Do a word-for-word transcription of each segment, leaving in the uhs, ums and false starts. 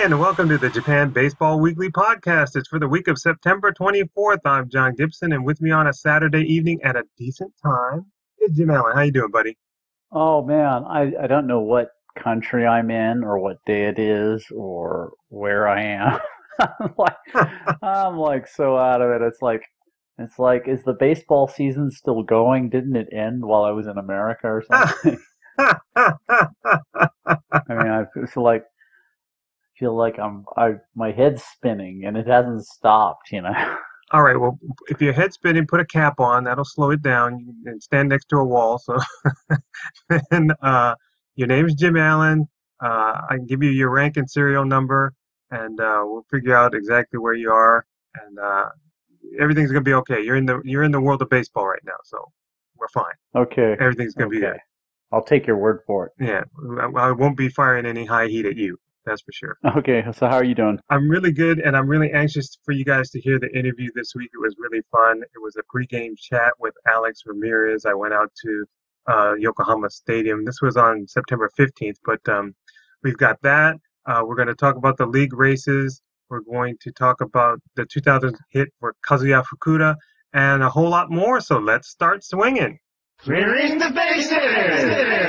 And welcome to the Japan Baseball Weekly Podcast. It's for the week of September twenty-fourth. I'm John Gibson, and with me on a Saturday evening at a decent time is Jim Allen. How you doing, buddy? Oh man, I, I don't know what country I'm in or what day it is or where I am. I'm like I'm like so out of it. It's like it's like is the baseball season still going? Didn't it end while I was in America or something? I mean, I feel like feel like I'm I my head's spinning and it hasn't stopped, you know. All right, well, if your head's spinning, put a cap on. That'll slow it down. You can stand next to a wall. So, and uh, your name's Jim Allen. Uh, I can give you your rank and serial number, and uh, we'll figure out exactly where you are, and uh, everything's gonna be okay. You're in the you're in the world of baseball right now, so we're fine. Okay. Everything's gonna okay. be good. I'll take your word for it. Yeah, I, I won't be firing any high heat at you. That's for sure. Okay, so how are you doing? I'm really good, and I'm really anxious for you guys to hear the interview this week. It was really fun. It was a pregame chat with Alex Ramirez. I went out to uh, Yokohama Stadium. This was on September fifteenth, but um, we've got that. Uh, we're going to talk about the league races. We're going to talk about the two thousand hit for Kazuya Fukuda and a whole lot more. So let's start swinging. Clearing the bases!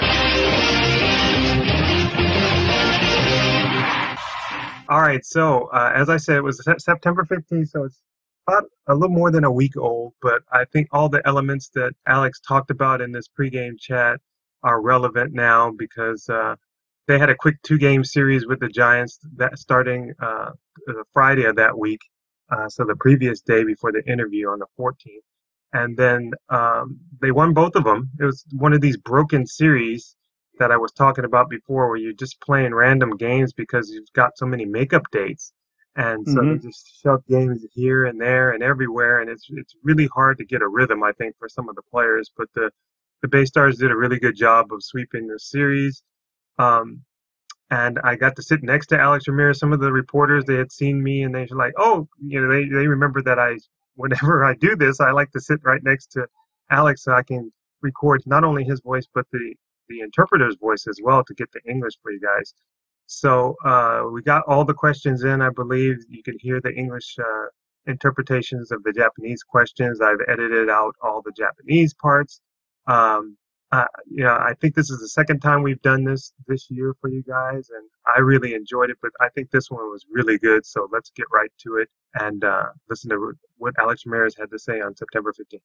All right, so uh, as I said, it was September fifteenth, so it's about a little more than a week old, but I think all the elements that Alex talked about in this pregame chat are relevant now because uh, they had a quick two-game series with the Giants that starting uh, the Friday of that week, uh, so the previous day before the interview on the fourteenth. And then um, they won both of them. It was one of these broken series that I was talking about before where you're just playing random games because you've got so many makeup dates. And so Mhm. they just shove games here and there and everywhere. And it's it's really hard to get a rhythm, I think, for some of the players. But the, the Bay Stars did a really good job of sweeping the series. Um, and I got to sit next to Alex Ramirez. Some of the reporters, they had seen me and they were like, oh, you know, they, they remember that I, whenever I do this, I like to sit right next to Alex so I can record not only his voice, but the the interpreter's voice as well to get the English for you guys. So uh, we got all the questions in, I believe. You can hear the English uh, interpretations of the Japanese questions. I've edited out all the Japanese parts. Um, uh, you know, I think this is the second time we've done this this year for you guys, and I really enjoyed it, but I think this one was really good. So let's get right to it and uh, listen to what Alex Ramirez had to say on September fifteenth.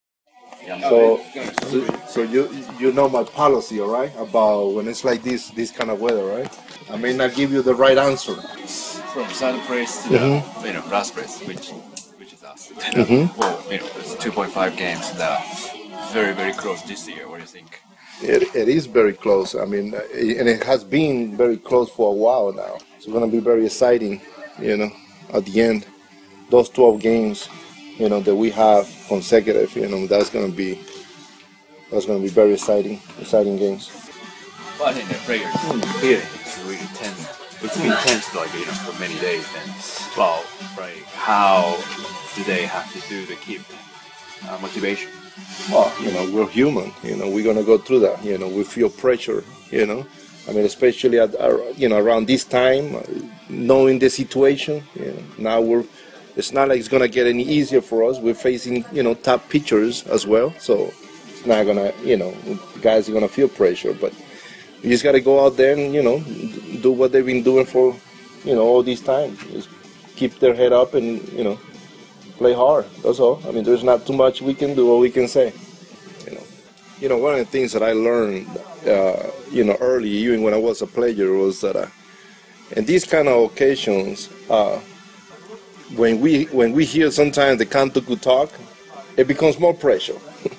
So, so, so you you know my policy, all right, about when it's like this this kind of weather, right? I may not give you the right answer. From third place to Mhm. the you know last place, which which is us. Mhm. Well, you know, it's two point five games that are very very close this year. What do you think? It, it is very close. I mean, uh, and it has been very close for a while now. It's going to be very exciting, you know, at the end. Those twelve games, you know, that we have consecutive, you know, that's going to be that's going to be very exciting, exciting games. Well, I think the players feeling it's really tense. It's been tense like you know for many days. And well, right, how do they have to do to keep uh, motivation? Well, you know, we're human. You know, we're gonna go through that. You know, we feel pressure. You know, I mean, especially at uh, you know around this time, uh, knowing the situation. You know, now we're. It's not like it's gonna get any easier for us. We're facing you know top pitchers as well, so it's not gonna you know guys are gonna feel pressure. But you just gotta go out there and you know do what they've been doing for you know all this time. Just keep their head up and you know. Play hard. That's all. I mean, there's not too much we can do or we can say. You know, you know, one of the things that I learned, uh, you know, early, even when I was a player, was that, uh, in these kind of occasions, uh, when we when we hear sometimes the kantoku talk, it becomes more pressure.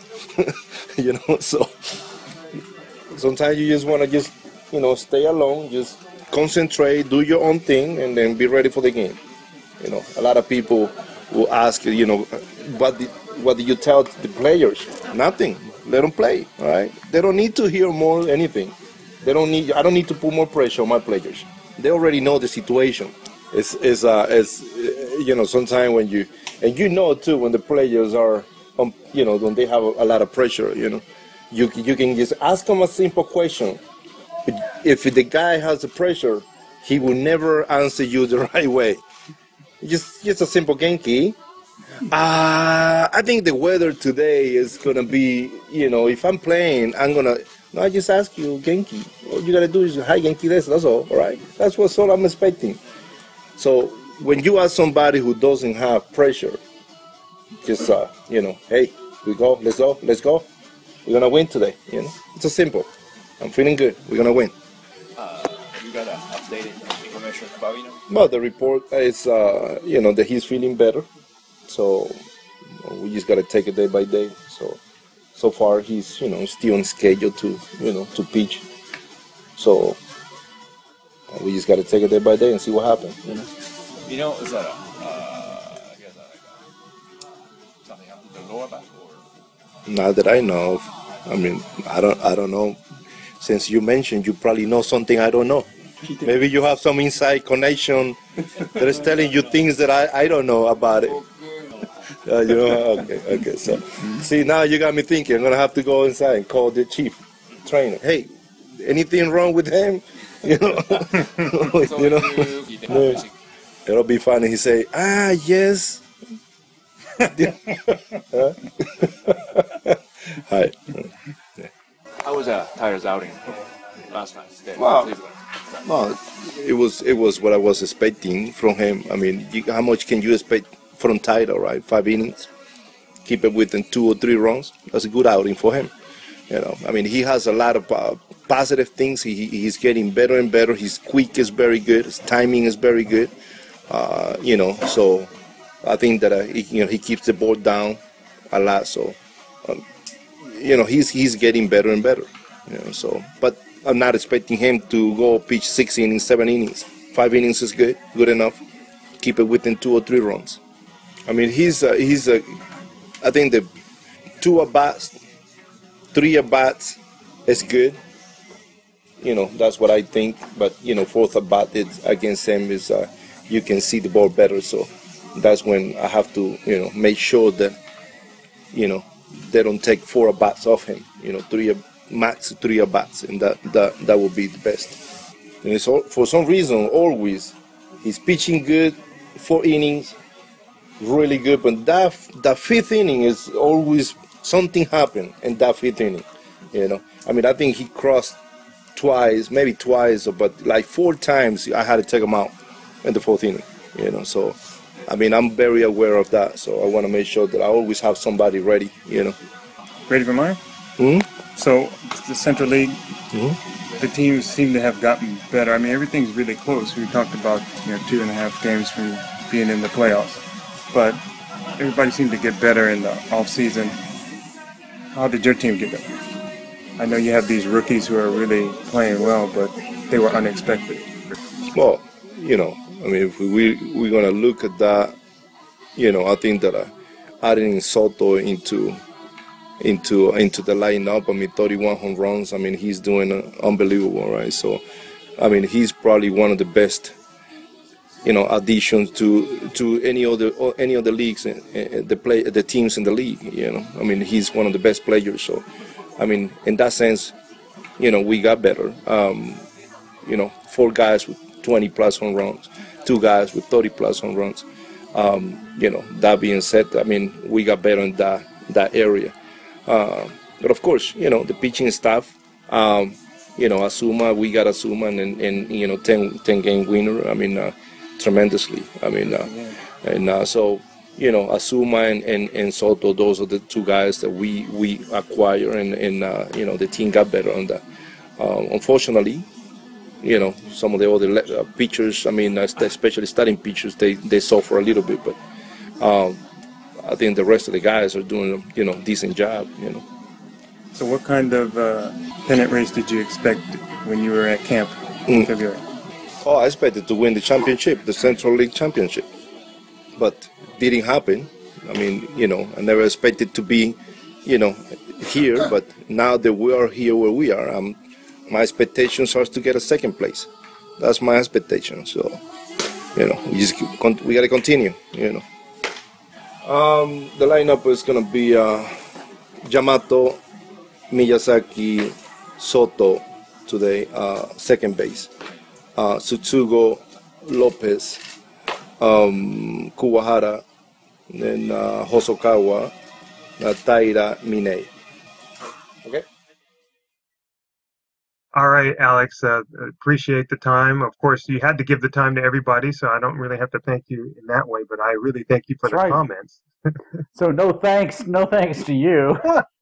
You know, so sometimes you just want to just, you know, stay alone, just concentrate, do your own thing, and then be ready for the game. You know, a lot of people will ask, you know, what did, what do you tell the players? Nothing. Let them play, all right? They don't need to hear more anything. They don't need. I don't need to put more pressure on my players. They already know the situation. It's, it's, uh, it's you know, sometimes when you, and you know too, when the players are, um, you know, when they have a, a lot of pressure, you know, you you can just ask them a simple question. If the guy has the pressure, he will never answer you the right way. Just, just a simple Genki. Uh, I think the weather today is gonna be, you know, if I'm playing, I'm gonna. No, I just ask you Genki. All you gotta do is hi Genki this. That's all. All right. That's what's all I'm expecting. So when you ask somebody who doesn't have pressure, just uh, you know, hey, we go, let's go, let's go. We're gonna win today. You know, it's a simple. I'm feeling good. We're gonna win. Uh, you got an updated information about Bavino? Well, the report is, uh, you know, that he's feeling better. So you know, we just gotta take it day by day. So so far he's, you know, still on schedule to, you know, to pitch. So uh, we just gotta take it day by day and see what happens. You know, you know is that a, uh, I guess like a, something happened to the lower back or? Not that I know of. I mean, I don't, I don't know. Since you mentioned, you probably know something I don't know. Maybe you have some inside connection that is telling you things that I, I don't know about it. Uh, you know, okay, okay. So, see, now you got me thinking. I'm gonna have to go inside and call the chief trainer. Hey, anything wrong with him? You know, you know. It'll be funny. He say, ah, yes. Huh? Hi. How was uh, Tyler's outing last night? Wow. Well, it was it was what I was expecting from him. I mean, you, how much can you expect from Tyler, right? Five innings, keep it within two or three runs. That's a good outing for him. You know, I mean, he has a lot of uh, positive things. He he's getting better and better. His quick is very good. His timing is very good. Uh, you know, so I think that uh, he, you know, he keeps the ball down a lot. So, um, you know, he's he's getting better and better. You know, so but I'm not expecting him to go pitch six innings, seven innings. Five innings is good, good enough. Keep it within two or three runs. I mean, he's uh, he's uh, I think the two at bats, three at bats is good. You know, that's what I think. But you know, fourth at bat against him is uh, you can see the ball better. So that's when I have to, you know, make sure that, you know, they don't take four at bats off him. You know, three max three at bats, and that that that will be the best. And it's all, for some reason always he's pitching good, four innings, really good. But that that fifth inning is always something happen in that fifth inning. You know, I mean, I think he crossed twice, maybe twice, but like four times I had to take him out in the fourth inning. You know, so I mean, I'm very aware of that. So I want to make sure that I always have somebody ready. You know, ready for mine. Hmm? So the Central League, Mm-hmm. the teams seem to have gotten better. I mean, everything's really close. We talked about, you know, two and a half games from being in the playoffs, but everybody seemed to get better in the off season. How did your team get better? I know you have these rookies who are really playing well, but they were unexpected. Well, you know, I mean, if we we're gonna look at that, you know, I think that uh, adding Soto into into into the lineup, I mean, thirty-one home runs. I mean, he's doing uh, unbelievable, right? So, I mean, he's probably one of the best, you know, additions to to any other any other leagues, uh, the play the teams in the league. You know, I mean, he's one of the best players. So, I mean, in that sense, you know, we got better. Um, you know, four guys with twenty plus home runs, two guys with thirty plus home runs. Um, you know, that being said, I mean, we got better in that that area. Uh, but of course, you know, the pitching staff, um, you know, Asuma, we got Asuma and, and you know, ten, ten game winner. I mean, uh, tremendously. I mean, uh, yeah. and uh, so, you know, Asuma and, and, and Soto, those are the two guys that we, we acquire, and, and uh, you know, the team got better on that. Um, unfortunately, you know, some of the other uh, pitchers, I mean, uh, especially starting pitchers, they, they suffer a little bit, but um, I think the rest of the guys are doing, you know, decent job, you know. So what kind of uh, pennant race did you expect when you were at camp in mm. February? Oh, I expected to win the championship, the Central League championship. But didn't happen. I mean, you know, I never expected to be, you know, here, but now that we are here where we are, um, my expectations are to get a second place. That's my expectation. So, you know, we just we got to continue, you know. Um, the lineup is going to be uh, Yamato, Miyazaki, Soto today, uh, second base. uh, Tsutsugo, Lopez, um, Kuwahara, then uh, Hosokawa, uh, Taira, Minei. Okay. All right, Alex. Uh, appreciate the time. Of course, you had to give the time to everybody, so I don't really have to thank you in that way. But I really thank you for That's the right. comments. So no thanks, no thanks to you.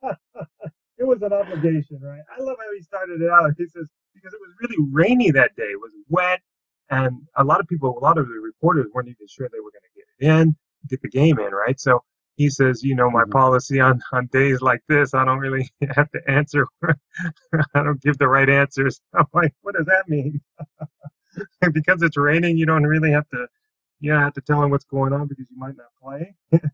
It was an obligation, right? I love how he started it out. He says because it was really rainy that day. It was wet, and a lot of people, a lot of the reporters weren't even sure they were going to get it in, get the game in, right? So he says, you know, my Mhm. policy on, on days like this, I don't really have to answer. I don't give the right answers. I'm like, what does that mean? Because it's raining, you don't really have to, you don't have to tell him what's going on because you might not play.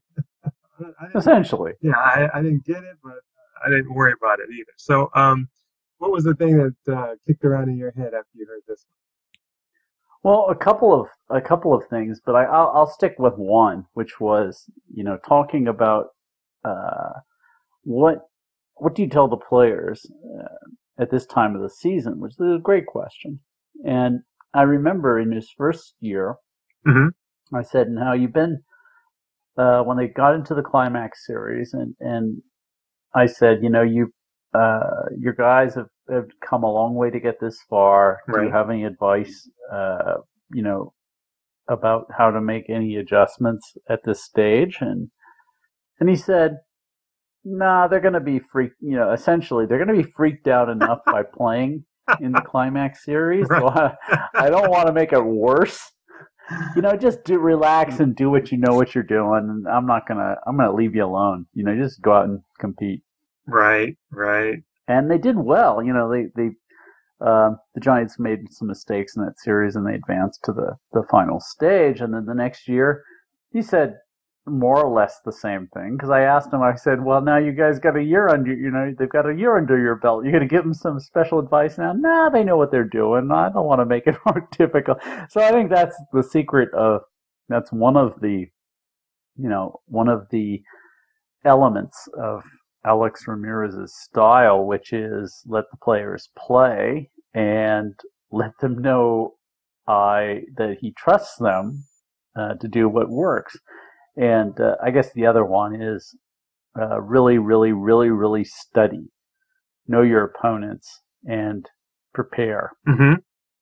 I didn't, Essentially. yeah, I, I didn't get it, but I didn't worry about it either. So, um, what was the thing that uh, kicked around in your head after you heard this Well, a couple of a couple of things, but I, I'll, I'll stick with one, which was you know talking about uh, what what do you tell the players uh, at this time of the season, which is a great question. And I remember in his first year, one? I said, "Now you've been uh, when they got into the climax series, and and I said, you know, you uh, your guys have, have come a long way to get this far. Do you Right. have any advice, uh, you know, about how to make any adjustments at this stage?" And and he said, "Nah, they're going to be freaked. You know, essentially, they're going to be freaked out enough by playing in the climax series. Right. So I, I don't want to make it worse. You know, just do relax and do what you know what you're doing. And I'm not gonna. I'm gonna leave you alone. You know, just go out and compete." Right, right. And they did well. You know, they they um, the Giants made some mistakes in that series, and they advanced to the the final stage. And then the next year, he said more or less the same thing. Because I asked him, I said, "Well, now you guys got a year under. You know, they've got a year under your belt. You're going to give them some special advice now?" "Nah, they know what they're doing. I don't want to make it more difficult." So I think that's the secret of. That's one of the, you know, one of the elements of Alex Ramirez's style, which is let the players play and let them know I that he trusts them uh, to do what works. And uh, I guess the other one is uh, really, really, really, really study, know your opponents, and prepare. Mm-hmm.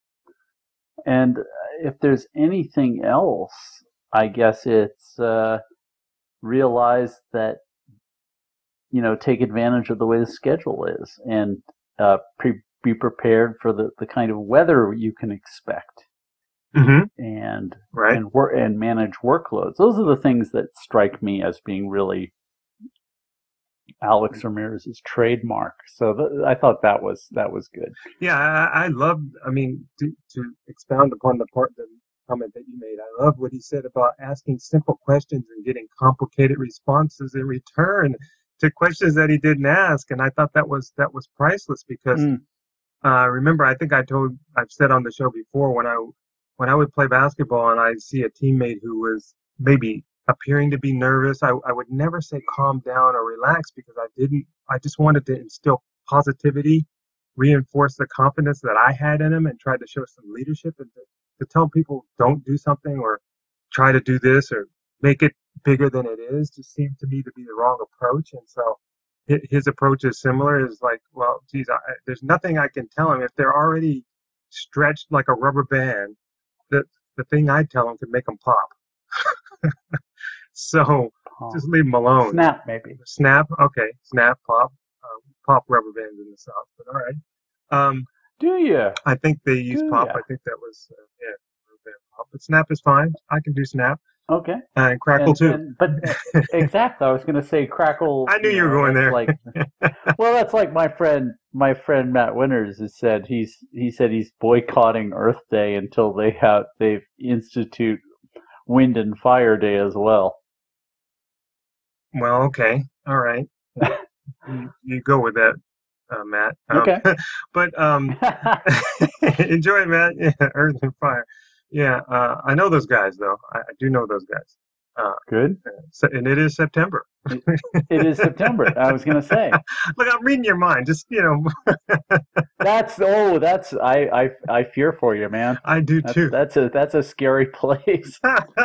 And if there's anything else, I guess it's uh, realize that you know, take advantage of the way the schedule is and uh, pre- be prepared for the, the kind of weather you can expect Mm-hmm. and Right. and work and manage workloads. Those are the things that strike me as being really Alex Ramirez's trademark. So th- I thought that was that was good. Yeah, I, I love. I mean, to, to expound upon the part, the comment that you made, I love what he said about asking simple questions and getting complicated responses in return to questions that he didn't ask. And I thought that was that was priceless because Mm. uh, remember, I think I told I've said on the show before when I when I would play basketball and I see a teammate who was maybe appearing to be nervous, I, I would never say calm down or relax because I didn't. I just wanted to instill positivity, reinforce the confidence that I had in him, and try to show some leadership and to, to tell people don't do something or try to do this or make it bigger than it is. Just seemed to me to be the wrong approach. And so hi- his approach is similar. Is like, well, geez, I, there's nothing I can tell him if they're already stretched like a rubber band. The the thing I tell them could make them pop. So Oh. just leave them alone. Snap, maybe. Snap, okay, snap, pop, um, pop rubber bands in the South, but all right. Um, Do you? I think they use Do pop. ya? I think that was uh, yeah, rubber band pop. But snap is fine. I can do snap Okay. and crackle And, too. and but uh, exactly, I was going to say crackle. I knew you were know, going that's there. Like, well, that's like my friend, my friend Matt Winters has said. He's he said he's boycotting Earth Day until they have they institute Wind and Fire Day as well. Well, okay, all right. You, you go with that, uh, Matt. Um, Okay. but um, enjoy, Matt. Yeah, Earth and Fire. Yeah, uh, I know those guys though. I, I do know those guys. Uh, Good. so, and it is September. It, it is September. I was going to say. Look, I'm reading your mind. Just, you know. That's oh, that's I, I I fear for you, man. I do that's, too. That's a that's a scary place.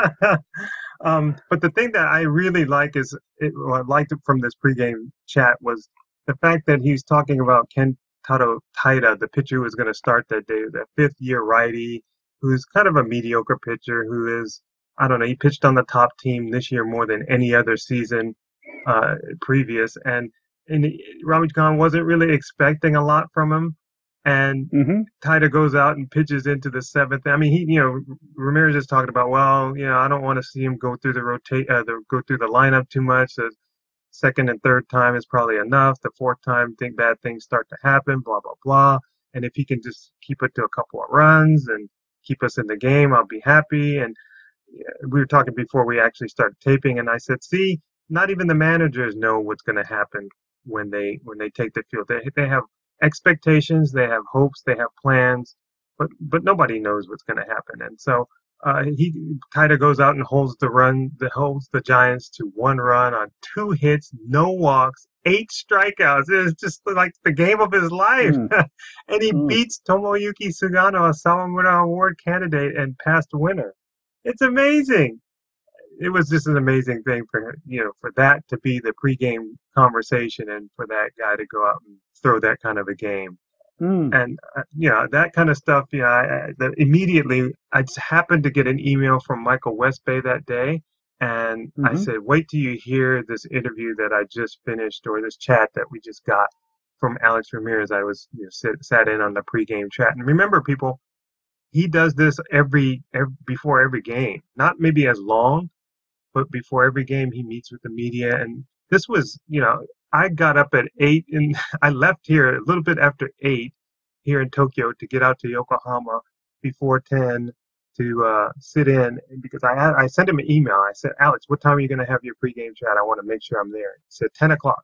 um, but the thing that I really like is, it, what I liked from this pregame chat was the fact that he's talking about Kentaro Taira, the pitcher who was going to start that day, the fifth year righty, who's kind of a mediocre pitcher, who is, I don't know, he pitched on the top team this year more than any other season uh, previous, and and Ravikant wasn't really expecting a lot from him. And mm-hmm. Taira goes out and pitches into the seventh. I mean, he, you know, Ramirez is talking about, well, you know, I don't want to see him go through the rotate, uh, the, go through the lineup too much. The second and third time is probably enough. The fourth time, think bad things start to happen. Blah blah blah. And if he can just keep it to a couple of runs and keep us in the game, I'll be happy. And we were talking before we actually started taping, and I said, see, not even the managers know what's going to happen when they when they take the field. They they have expectations, they have hopes, they have plans, but but nobody knows what's going to happen. And so uh, he Taira goes out and holds the run, the holds the Giants to one run on two hits, no walks, eight strikeouts. It's just like the game of his life. Mm. And he mm. beats Tomoyuki Sugano, a Sawamura Award candidate and past winner. It's amazing. It was just an amazing thing for, you know, for that to be the pregame conversation and for that guy to go out and throw that kind of a game. Mm. And, uh, you know, that kind of stuff, you know, I, I, the, immediately I just happened to get an email from Michael Westbay that day. And mm-hmm. I said, wait till you hear this interview that I just finished, or this chat that we just got from Alex Ramirez. I was, you know, sit, sat in on the pregame chat. And remember, people, he does this every, every before every game, not maybe as long, but before every game he meets with the media. And this was, you know, I got up at eight and I left here a little bit after eight here in Tokyo to get out to Yokohama before ten to uh, sit in, because I had, I sent him an email. I said, Alex, what time are you going to have your pregame chat? I want to make sure I'm there. He said ten o'clock.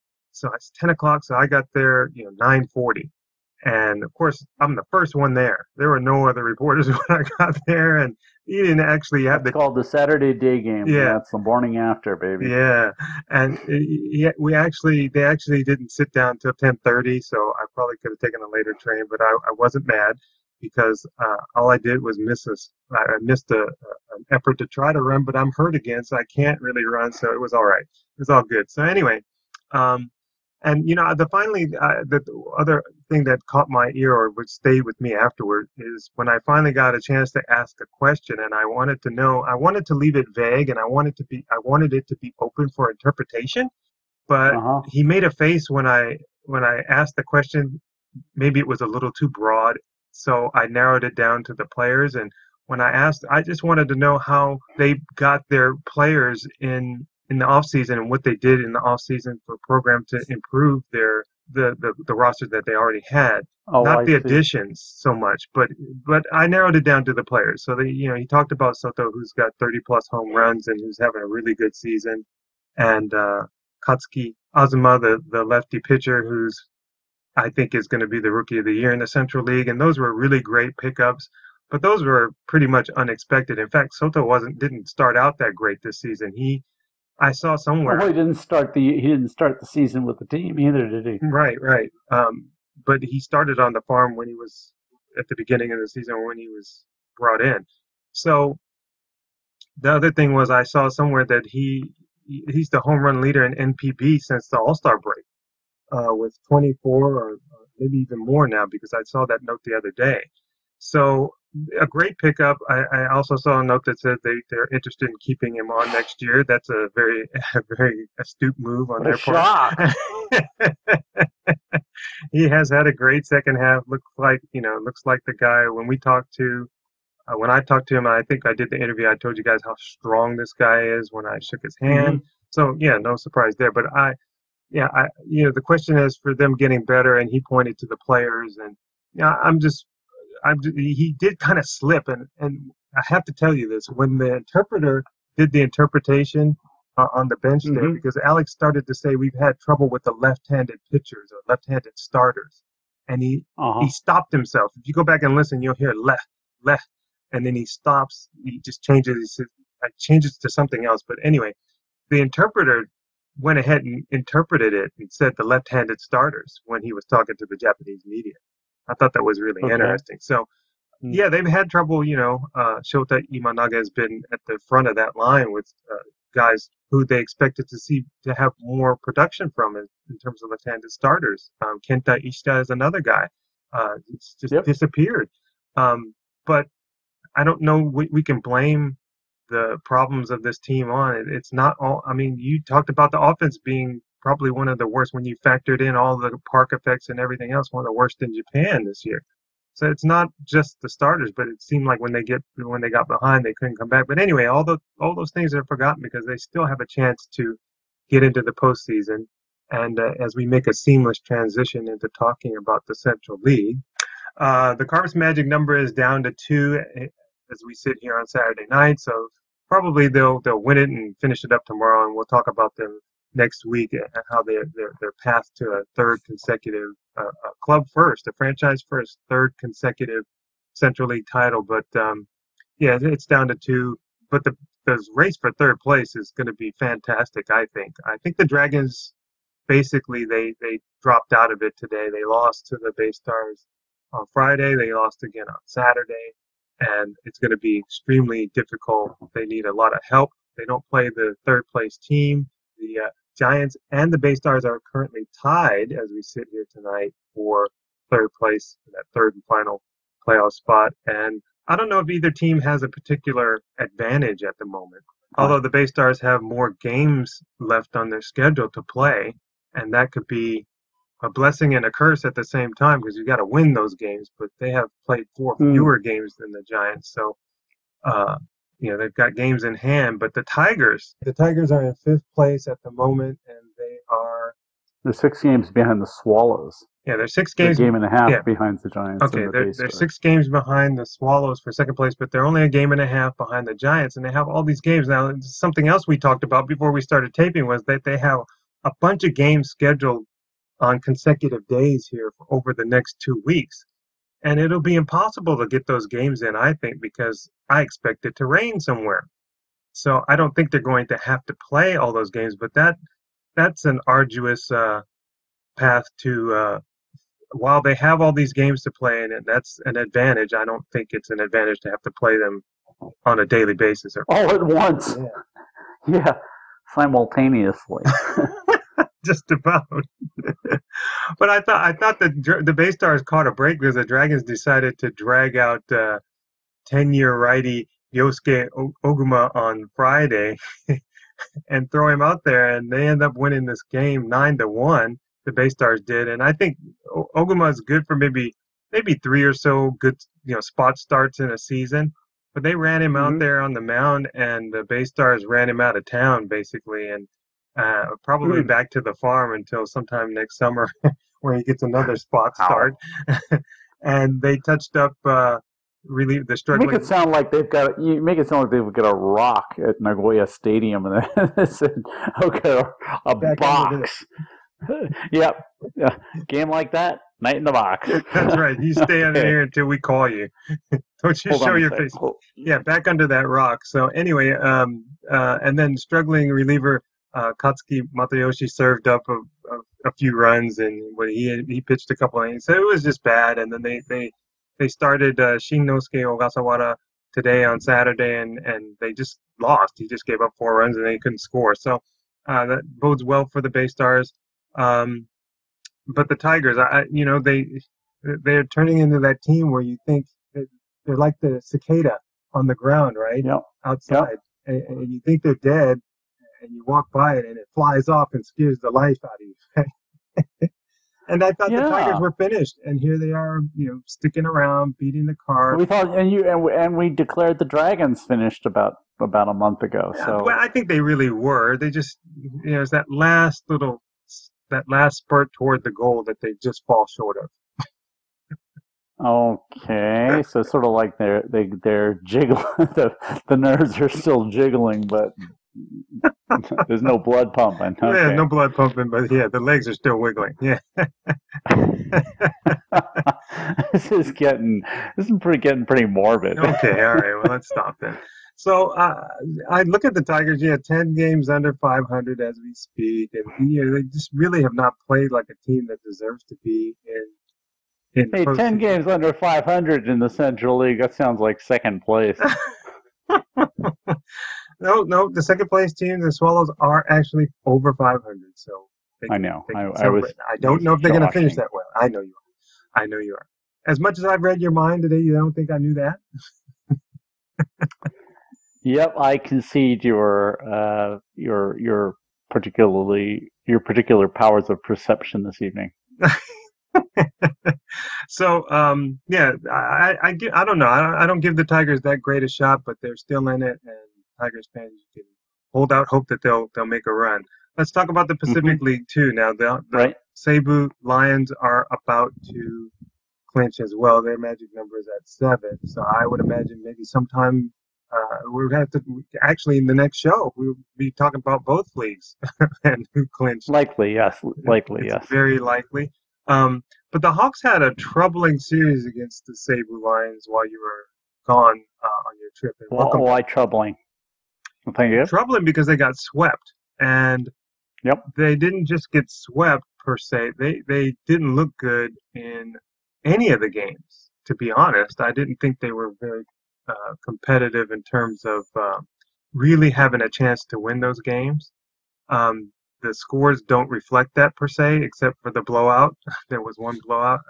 So it's ten o'clock. So I got there, you know, nine forty. And of course, I'm the first one there. There were no other reporters when I got there, and he didn't actually have it's the. called the Saturday day game. Yeah, it's the morning after, baby. Yeah, and it, we actually, they actually didn't sit down till ten thirty, so I probably could have taken a later train, but I, I wasn't mad because uh, all I did was miss a, I missed a, an effort to try to run, but I'm hurt again, so I can't really run. So it was all right. It was all good. So anyway. Um, And, you know, the finally, uh, the other thing that caught my ear or would stay with me afterward is when I finally got a chance to ask a question, and I wanted to know, I wanted to leave it vague, and I wanted to be, I wanted it to be open for interpretation. But uh-huh. he made a face when I, when I asked the question. Maybe it was a little too broad. So I narrowed it down to the players. And when I asked, I just wanted to know how they got their players in, in the off season and what they did in the off season for a program to improve their the, the, the roster that they already had. Oh, Not I the see. additions so much, but but I narrowed it down to the players. So they, you know, he talked about Soto, who's got thirty plus home runs and who's having a really good season, and uh, Katsuki Azuma, the the lefty pitcher, who's I think is going to be the rookie of the year in the Central League, and those were really great pickups. But those were pretty much unexpected. In fact, Soto wasn't didn't start out that great this season. He I saw somewhere. Well, he didn't start the he didn't start the season with the team either, did he? Right, right. Um, but he started on the farm when he was at the beginning of the season when he was brought in. So the other thing was I saw somewhere that he he's the home run leader in N P B since the All-Star break, uh, with twenty-four or maybe even more now, because I saw that note the other day. So a great pickup. I, I also saw a note that said they, they're interested in keeping him on next year. That's a very, a very astute move on what their a part. He has had a great second half. Looks like, you know, looks like the guy when we talked to, uh, when I talked to him, I think I did the interview, I told you guys how strong this guy is when I shook his hand. Mm-hmm. So yeah, no surprise there. But I, yeah, I, you know, the question is for them getting better, and he pointed to the players, and yeah, I'm just, I'm, he did kind of slip, and, and I have to tell you this, when the interpreter did the interpretation uh, on the bench mm-hmm. there, because Alex started to say we've had trouble with the left-handed pitchers or left-handed starters, and he uh-huh. he stopped himself. If you go back and listen, you'll hear left, left, and then he stops, he just changes, he says, I changed it to something else. But anyway, the interpreter went ahead and interpreted it and said the left-handed starters when he was talking to the Japanese media. I thought that was really Okay. interesting. So, Hmm. yeah, they've had trouble. You know, uh, Shota Imanaga has been at the front of that line with uh, guys who they expected to see to have more production from in, in terms of left-handed starters. Um, Kenta Ishida is another guy. Uh, it's just Yep. disappeared. Um, but I don't know. We, we can blame the problems of this team on it. It's not all. I mean, you talked about the offense being probably one of the worst when you factored in all the park effects and everything else. One of the worst in Japan this year. So it's not just the starters, but it seemed like when they get when they got behind, they couldn't come back. But anyway, all the all those things are forgotten because they still have a chance to get into the postseason. And uh, as we make a seamless transition into talking about the Central League, uh, the Carpus Magic number is down to two as we sit here on Saturday night. So probably they'll they'll win it and finish it up tomorrow, and we'll talk about them next week and how their their their path to a third consecutive uh, a club first, a franchise first, third consecutive Central League title. But um, yeah, it's down to two. But the the race for third place is going to be fantastic. I think. I think the Dragons basically they they dropped out of it today. They lost to the Bay Stars on Friday. They lost again on Saturday, and it's going to be extremely difficult. They need a lot of help. They don't play the third place team. The uh, Giants and the Bay Stars are currently tied as we sit here tonight for third place, that third and final playoff spot. And I don't know if either team has a particular advantage at the moment, although the Bay Stars have more games left on their schedule to play, and that could be a blessing and a curse at the same time because you got to win those games, but they have played four Mm. fewer games than the Giants. So, uh, you know, they've got games in hand, but the Tigers, the Tigers are in fifth place at the moment, and they are, They're six games behind the Swallows. yeah, they're six They're a games. game and a half yeah. behind the Giants. Okay, and the they're, Bay they're Stars. six games behind the Swallows for second place, but they're only a game and a half behind the Giants, and they have all these games. Now, something else we talked about before we started taping was that they have a bunch of games scheduled on consecutive days here for over the next two weeks. And it'll be impossible to get those games in, I think, because I expect it to rain somewhere. So I don't think they're going to have to play all those games, but that that's an arduous uh, path to, uh, while they have all these games to play, and that's an advantage, I don't think it's an advantage to have to play them on a daily basis. Or All at once. Yeah. Yeah, simultaneously. Just about. But I thought I thought that the Bay Stars caught a break because the Dragons decided to drag out uh, ten-year righty Yosuke Oguma on Friday and throw him out there, and they end up winning this game nine to one. The Bay Stars did, and I think Oguma is good for maybe maybe three or so good you know spot starts in a season. But they ran him Mhm. out there on the mound, and the Bay Stars ran him out of town basically, and uh, probably Mm. back to the farm until sometime next summer, where he gets another spot Wow. start. And they touched up uh, relieve the You struggling. make it sound like they've got. You make it sound like they've got a rock at Nagoya Stadium, and they said, "Okay, a Back under box." Yep, yeah. Game like that, night in the box. That's right. You stay under Okay. here until we call you. Don't you Hold show on a your sec. face. Hold- Yeah, back under that rock. So anyway, um, uh, and then struggling reliever uh, Katsuki Matayoshi served up a, a, a few runs, and what he he pitched a couple innings. So it was just bad. And then they they they started uh, Shinnosuke Ogasawara today on Saturday, and and they just lost. He just gave up four runs, and they couldn't score. So uh, that bodes well for the Bay Stars. Um, but the Tigers, I, you know, they they're turning into that team where you think they're like the cicada on the ground, right? Yep. Outside, and, and you think they're dead, and you walk by it, and it flies off and scares the life out of you. And I thought Yeah. the Tigers were finished, and here they are, you know, sticking around, beating the car. We thought, and you, and we, and we declared the Dragons finished about about a month ago. So Well, I think they really were. They just, you know, it's that last little, that last spurt toward the goal that they just fall short of. okay, so sort of like they're they they're jiggling. the the nerves are still jiggling, but there's no blood pumping. Okay. Yeah, no blood pumping, but yeah, the legs are still wiggling. Yeah. This is getting this is pretty getting pretty morbid. Okay, all right. Well, let's stop then. So uh, I look at the Tigers. Yeah, ten games under five hundred as we speak, and you know, they just really have not played like a team that deserves to be in in Hey, ten postseason. games under five hundred in the Central League. That sounds like second place. No, no, the second place team, the Swallows, are actually over five hundred. So they I can- know. they can I- I celebrate. was- I don't was know if they're going to finish joshing. that well. I know you are. I know you are. As much as I've read your mind today, you don't think I knew that? Yep, I concede your uh, your your particularly your particular powers of perception this evening. So, um, yeah, I, I, gi- I don't know. I, don't- I don't give the Tigers that great a shot, but they're still in it, and Tigers fans can hold out hope that they'll they'll make a run. Let's talk about the Pacific League too. Now, the, the Right. Cebu Lions are about to clinch as well. Their magic number is at seven, so I would imagine maybe sometime uh, we'll have to actually in the next show we'll be talking about both leagues and who clinched. Likely, yes. Likely, It's yes. very likely. Um, but the Hawks had a troubling series against the Cebu Lions while you were gone uh, on your trip. And Well, welcome why troubling? Thank you. troubling because they got swept, and Yep. they didn't just get swept per se. They they didn't look good in any of the games. To be honest, I didn't think they were very uh, competitive in terms of uh, really having a chance to win those games. Um, the scores don't reflect that per se, except for the blowout. There was one blowout.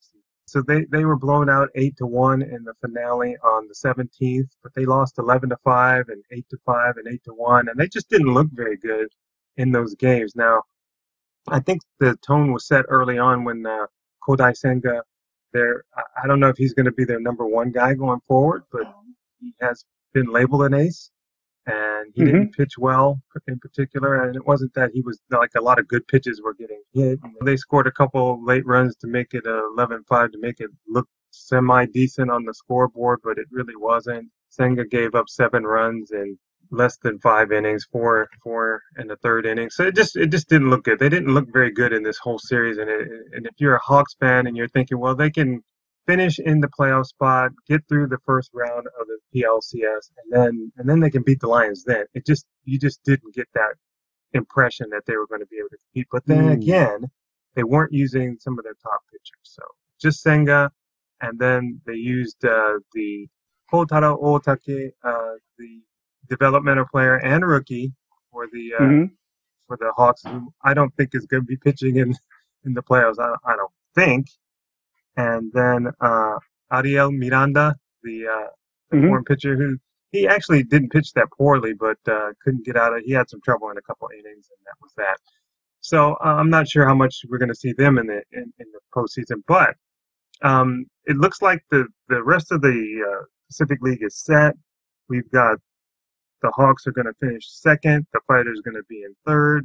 So they, they were blown out eight to one in the finale on the seventeenth, but they lost eleven to five and eight to five and eight to one, and they just didn't look very good in those games. Now, I think the tone was set early on when uh, Kodai Senga, there. I don't know if he's going to be their number one guy going forward, but he has been labeled an ace, and he Mhm. didn't pitch well in particular. And it wasn't that he was like a lot of good pitches were getting hit. They scored a couple late runs to make it eleven five to make it look semi decent on the scoreboard, but it really wasn't. Senga gave up seven runs in less than five innings, four four in the third inning. So it just it just didn't look good. They didn't look very good in this whole series. And it, and if you're a Hawks fan and you're thinking, well, they can finish in the playoff spot, get through the first round of the P L C S, and then and then they can beat the Lions. Then it just you just didn't get that impression that they were going to be able to compete. But then Mm. again, they weren't using some of their top pitchers. So just Senga, and then they used uh, the Kotaro Otake, uh, the developmental player and rookie for the uh, Mhm. for the Hawks, who I don't think is going to be pitching in in the playoffs. I, I don't think. And then uh, Ariel Miranda, the, uh, the Mhm. foreign pitcher, who he actually didn't pitch that poorly, but uh, couldn't get out of. He had some trouble in a couple innings, and that was that. So uh, I'm not sure how much we're going to see them in the in, in the postseason, but um, it looks like the the rest of the uh, Pacific League is set. We've got the Hawks are going to finish second. The Fighters are going to be in third.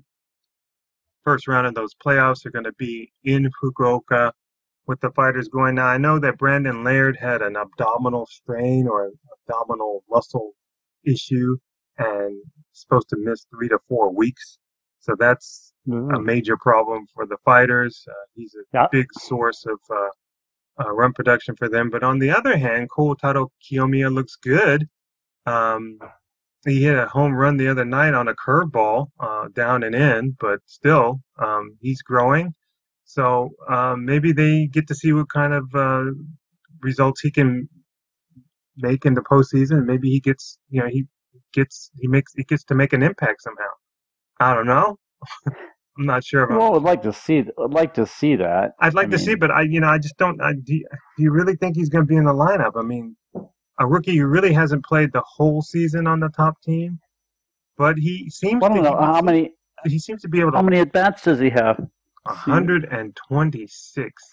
First round of those playoffs are going to be in Fukuoka with the Fighters going. Now, I know that Brandon Laird had an abdominal strain or an abdominal muscle issue and supposed to miss three to four weeks. So that's a Mm. major problem for the Fighters. Uh, he's a Yeah. big source of uh, uh, run production for them. But on the other hand, Kotaro Kiyomiya looks good. Um, he hit a home run the other night on a curveball, uh, down and in, but still, um, he's growing. So um, maybe they get to see what kind of uh, results he can make in the postseason. Maybe he gets, you know, he gets, he makes, he gets to make an impact somehow. I don't know. I'm not sure about. Well, I'd like to see. I'd like to see that. I'd like I to see, mean, but I, you know, I just don't. I, do, you, do you really think he's going to be in the lineup? I mean, a rookie who really hasn't played the whole season on the top team, but he seems I to. don't know he how seems- many He seems to be able to. how many at bats does he have? one hundred twenty-six.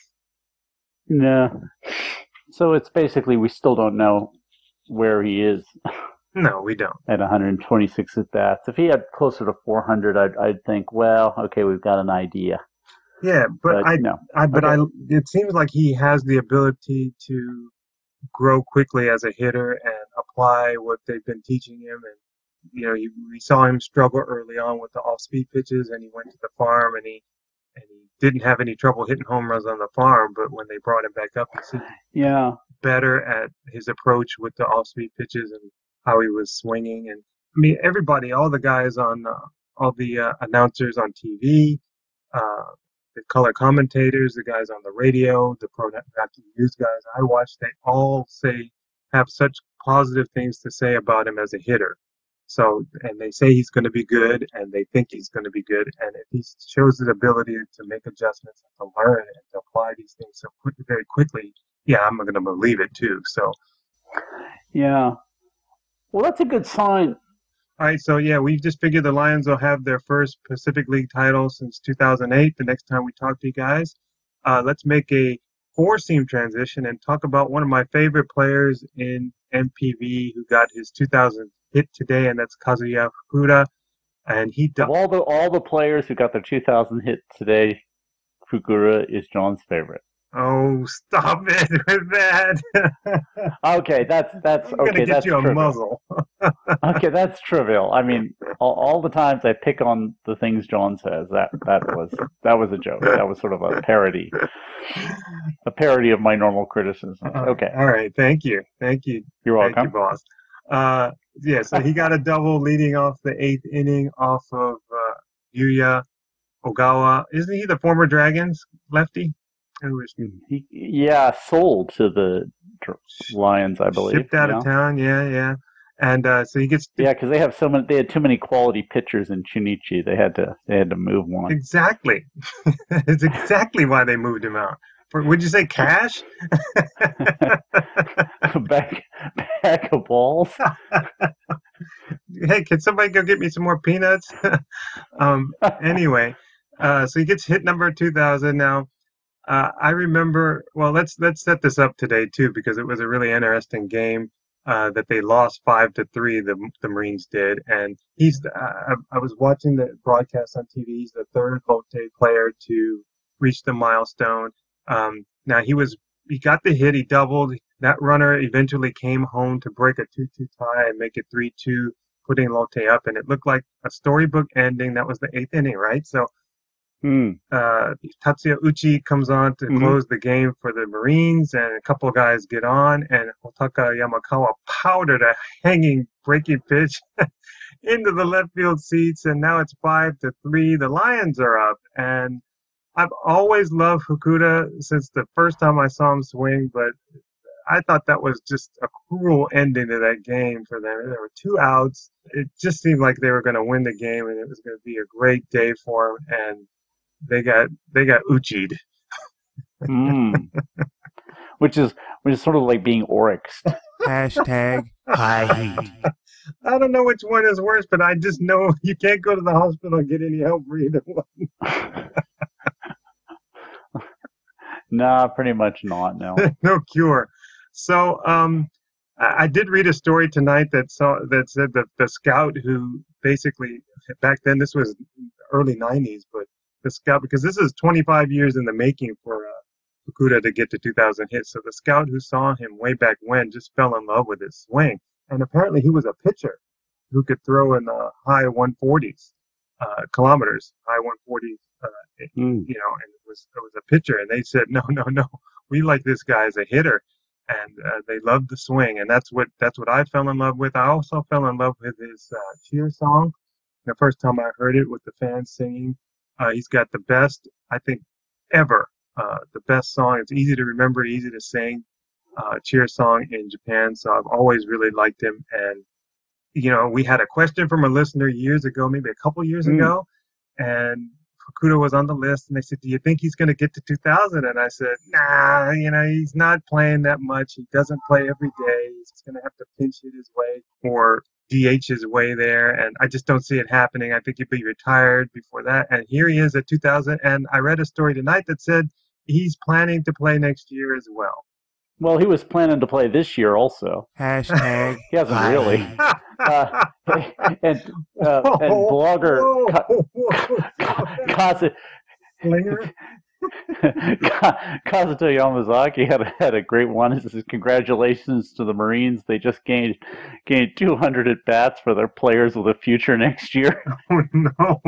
No. So it's basically we still don't know where he is No, we don't. at one hundred twenty-six at bats. If he had closer to four hundred, I'd I'd think, well, okay, we've got an idea. Yeah, but, But, I, no. I, but Okay. I. It seems like he has the ability to grow quickly as a hitter and apply what they've been teaching him. And you know, you, we saw him struggle early on with the off-speed pitches, and he went to the farm, and he and he didn't have any trouble hitting home runs on the farm. But when they brought him back up, he seemed Yeah. better at his approach with the off-speed pitches, and how he was swinging. And I mean, everybody, all the guys on, uh, all the uh, announcers on T V, uh, the color commentators, the guys on the radio, the pro hockey news guys I watch, they all say, have such positive things to say about him as a hitter. So, and they say he's going to be good, and they think he's going to be good. And if he shows the ability to make adjustments and to learn and to apply these things so quick, very quickly, yeah, I'm going to believe it too. So, yeah. Well, that's a good sign. All right, so yeah, we just figured the Lions will have their first Pacific League title since two thousand eight. The next time we talk to you guys, uh, let's make a four-seam transition and talk about one of my favorite players in M P B who got his two thousand hit today, and that's Kazuya Fukuda. And he do- of all the all the players who got their two thousand hit today, Fukuda is John's favorite. Oh, stop it with that! Okay, that's that's I'm okay. gonna get that's you a trivial. muzzle. Okay, that's trivial. I mean, all, all the times I pick on the things John says, that that was that was a joke. That was sort of a parody, a parody of my normal criticism. Okay. All right. Thank you. Thank you. You're welcome, Thank you, boss. Uh, yeah. So he got a double leading off the eighth inning off of uh, Yuya Ogawa. Isn't he the former Dragons lefty? He, yeah, sold to the Lions, I believe. Shipped out yeah. of town, yeah, yeah. And uh, so he gets to, yeah, because they have so many. They had too many quality pitchers in Chunichi. They had to. They had to move one. Exactly. It's exactly why they moved him out. For, would you say cash? back, back of balls. Hey, can somebody go get me some more peanuts? um. Anyway, uh, so he gets hit number two thousand now. Uh, I remember, well, let's let's set this up today, too, because it was a really interesting game uh, that they lost five to three, the, the Marines did. And he's, uh, I was watching the broadcast on T V. He's the third Lotte player to reach the milestone. Um, now, he was, he got the hit, he doubled. That runner eventually came home to break a two two tie and make it three two, putting Lotte up. And it looked like a storybook ending. That was the eighth inning, right? So, Hmm. Uh, Tatsuya Uchi comes on to mm-hmm. close the game for the Marines, and a couple of guys get on, and Hotaka Yamakawa powdered a hanging breaking pitch into the left field seats, and now it's five to three. The Lions are up, and I've always loved Fukuda since the first time I saw him swing, but I thought that was just a cruel ending to that game for them. There were two outs. It just seemed like they were going to win the game, and it was going to be a great day for them, and They got they got Uchi'd. mm. Which is which is sort of like being oryxed. Hashtag high heat. I don't know which one is worse, but I just know you can't go to the hospital and get any help for either one. Nah, pretty much not. No, no cure. So um, I, I did read a story tonight that saw that said that the scout who basically back then, this was early nineties, but the scout, because this is twenty-five years in the making for uh, Fukuda to get to two thousand hits. So the scout who saw him way back when just fell in love with his swing. And apparently he was a pitcher who could throw in the high one forties uh, kilometers, high one forties, uh, mm. you know, and it was, it was a pitcher. And they said, no, no, no, we like this guy as a hitter. And uh, they loved the swing. And that's what, that's what I fell in love with. I also fell in love with his uh, cheer song. The first time I heard it with the fans singing. Uh, he's got the best, I think, ever. Uh, the best song. It's easy to remember, easy to sing. Uh, cheer song in Japan. So I've always really liked him. And, you know, we had a question from a listener years ago, maybe a couple years mm. ago. And Fukuda was on the list. And they said, do you think he's going to get to two thousand? And I said, nah, you know, he's not playing that much. He doesn't play every day. He's going to have to pinch hit his way or D H his way there, and I just don't see it happening. I think he'd be retired before that. And here he is at two thousand, and I read a story tonight that said he's planning to play next year as well. Well, he was planning to play this year also. Hashtag. He hasn't really. uh, and, uh, and blogger Kazu Kazuto Yamazaki had a, had a great one. He says, congratulations to the Marines. They just gained gained two hundred at bats for their players with a future next year. Oh, no.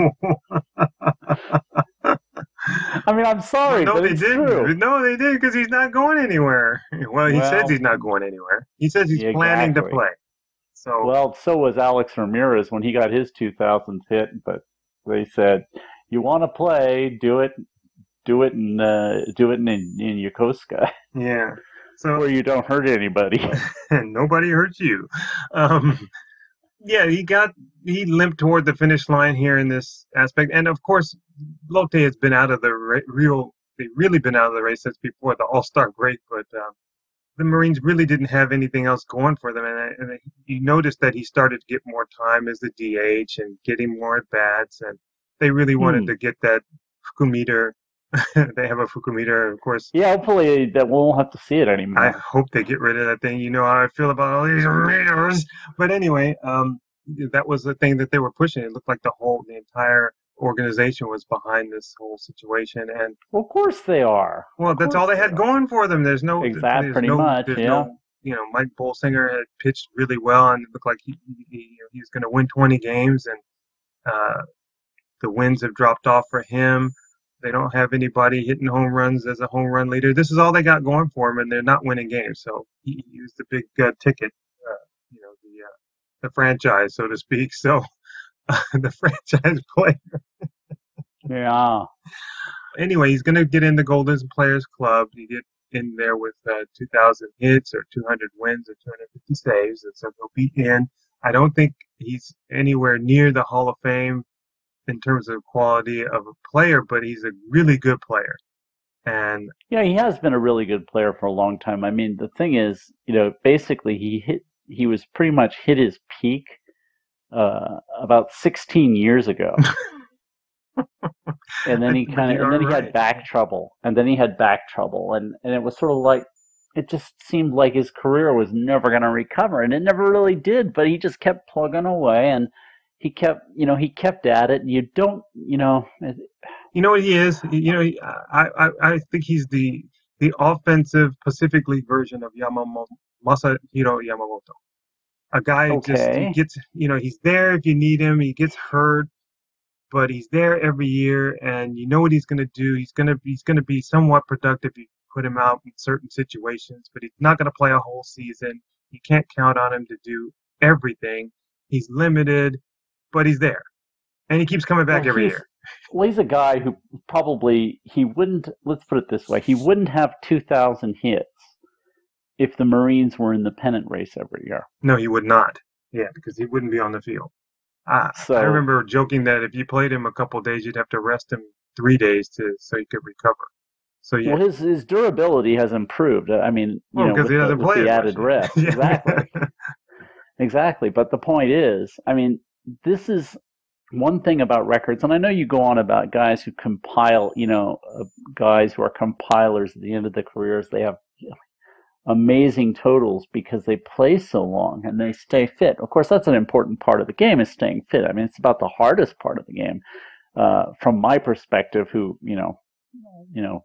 I mean, I'm sorry, no, but they it's didn't. true. No, they did because he's not going anywhere. Well, he well, says he's not going anywhere. He says he's yeah, planning exactly. to play. So Well, so was Alex Ramirez when he got his two thousandth hit, but they said, "You want to play? Do it, do it in, uh, do it in in Yokosuka, yeah, so where you don't hurt anybody." nobody hurts you. Um, yeah, he got he limped toward the finish line here in this aspect, and of course, Lotte has been out of the ra- real. They've really been out of the race since before the All Star break, but. Um, the Marines really didn't have anything else going for them, and, I, and I, you noticed that he started to get more time as the D H and getting more at bats, and they really wanted Hmm. to get that Fukumeter. They have a Fukumeter, of course. Yeah, hopefully that we won't have to see it I anymore. hope they get rid of that thing. You know how I feel about all these meters. But anyway, um, that was the thing that they were pushing. It looked like the whole, the entire organization was behind this whole situation, and Well, of course they are. well, Of that's all course they had are. going for them. There's no, Exact- there's pretty no, much, there's yeah. no, you know, Mike Bolsinger had pitched really well, and it looked like he, he, he was going to win twenty games, and uh, the wins have dropped off for him. They don't have anybody hitting home runs as a home run leader. This is all they got going for him, and they're not winning games. So he used the big uh, ticket, uh, you know, the uh, the franchise, so to speak. So uh, the franchise player. Yeah. Anyway, he's going to get in the Golden Players Club. He get in there with uh, two thousand hits or two hundred wins or two hundred fifty saves, and so he'll be in. I don't think he's anywhere near the Hall of Fame in terms of quality of a player, but he's a really good player. And Yeah, he has been a really good player for a long time. I mean, the thing is, you know, basically he hit, he was pretty much hit his peak uh, about sixteen years ago. And then he But kind of, you and then are he had right. back trouble, and then he had back trouble, and and it was sort of like, it just seemed like his career was never going to recover, and it never really did. But he just kept plugging away, and he kept, you know, he kept at it. And you don't, you know, it, you know what he is? You know, he- I, I, I think he's the the offensive Pacific League version of Yamamoto, Masahiro Yamamoto. A guy who just Okay. he gets, you know, he's there if you need him. He gets hurt, but he's there every year, and you know what he's going to do. He's going to he's going to be somewhat productive if you put him out in certain situations, but he's not going to play a whole season. You can't count on him to do everything. He's limited, but he's there, and he keeps coming back well, every he's, year. well, he's a guy who probably he wouldn't. Let's put it this way: he wouldn't have two thousand hits if the Marines were in the pennant race every year. No, he would not. Yeah, because he wouldn't be on the field. I, So- I remember joking that if you played him a couple of days, you'd have to rest him three days to so he could recover. So yeah, Well, his his durability has improved. I mean, you well, know, because with he the, doesn't with play the as added much. rest. Yeah. Exactly. Exactly. But the point is, I mean, this is one thing about records, and I know you go on about guys who compile, you know, uh, guys who are compilers at the end of their careers. They have amazing totals because they play so long and they stay fit. Of course, that's an important part of the game, is staying fit. I mean, it's about the hardest part of the game, uh, from my perspective. Who, you know, you know,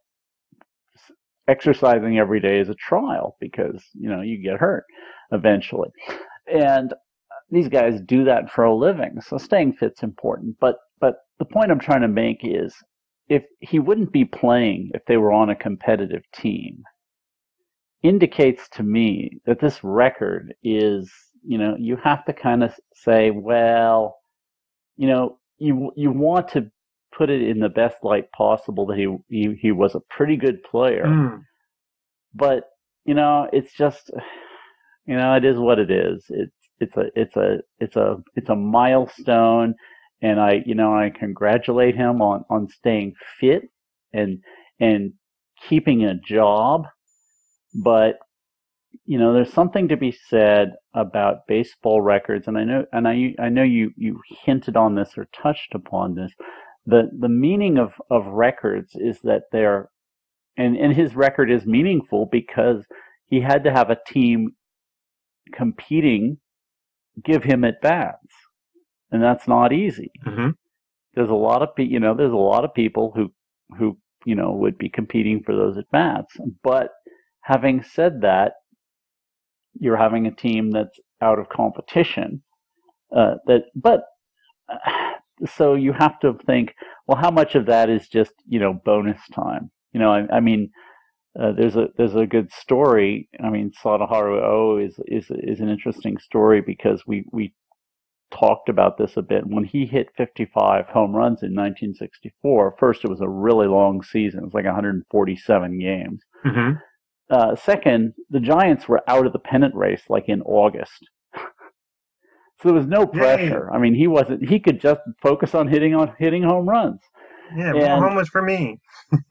exercising every day is a trial because, you know, you get hurt eventually. And these guys do that for a living. So staying fit's important. But but the point I'm trying to make is, if he wouldn't be playing if they were on a competitive team, indicates to me that this record is, you know, you have to kind of say, well, you know, you you want to put it in the best light possible that he he, he was a pretty good player. Mm. But, you know, it's just, you know, it is what it is. It's it's a it's a it's a it's a milestone, and I, you know, I congratulate him on, on staying fit and and keeping a job. But, you know, there's something to be said about baseball records, and I know and I I know you, you hinted on this or touched upon this. The the meaning of, of records is that they're And, and his record is meaningful because he had to have a team competing give him at bats, and that's not easy. Mm-hmm. There's a lot of pe- you know there's a lot of people who who you know would be competing for those at bats. But having said that, you're having a team that's out of competition. Uh, that but. Uh, so you have to think, well, how much of that is just, you know, bonus time? You know, I, I mean, uh, there's a there's a good story. I mean, Sadaharu Oh is is is an interesting story because we we talked about this a bit. When he hit fifty-five home runs in nineteen sixty-four, first it was a really long season. It was like one hundred forty-seven games. Mm-hmm. Uh, second, the Giants were out of the pennant race like in August. So there was no pressure. Yay. I mean, he wasn't. He could just focus on hitting on hitting home runs. Yeah, more and, homers for me.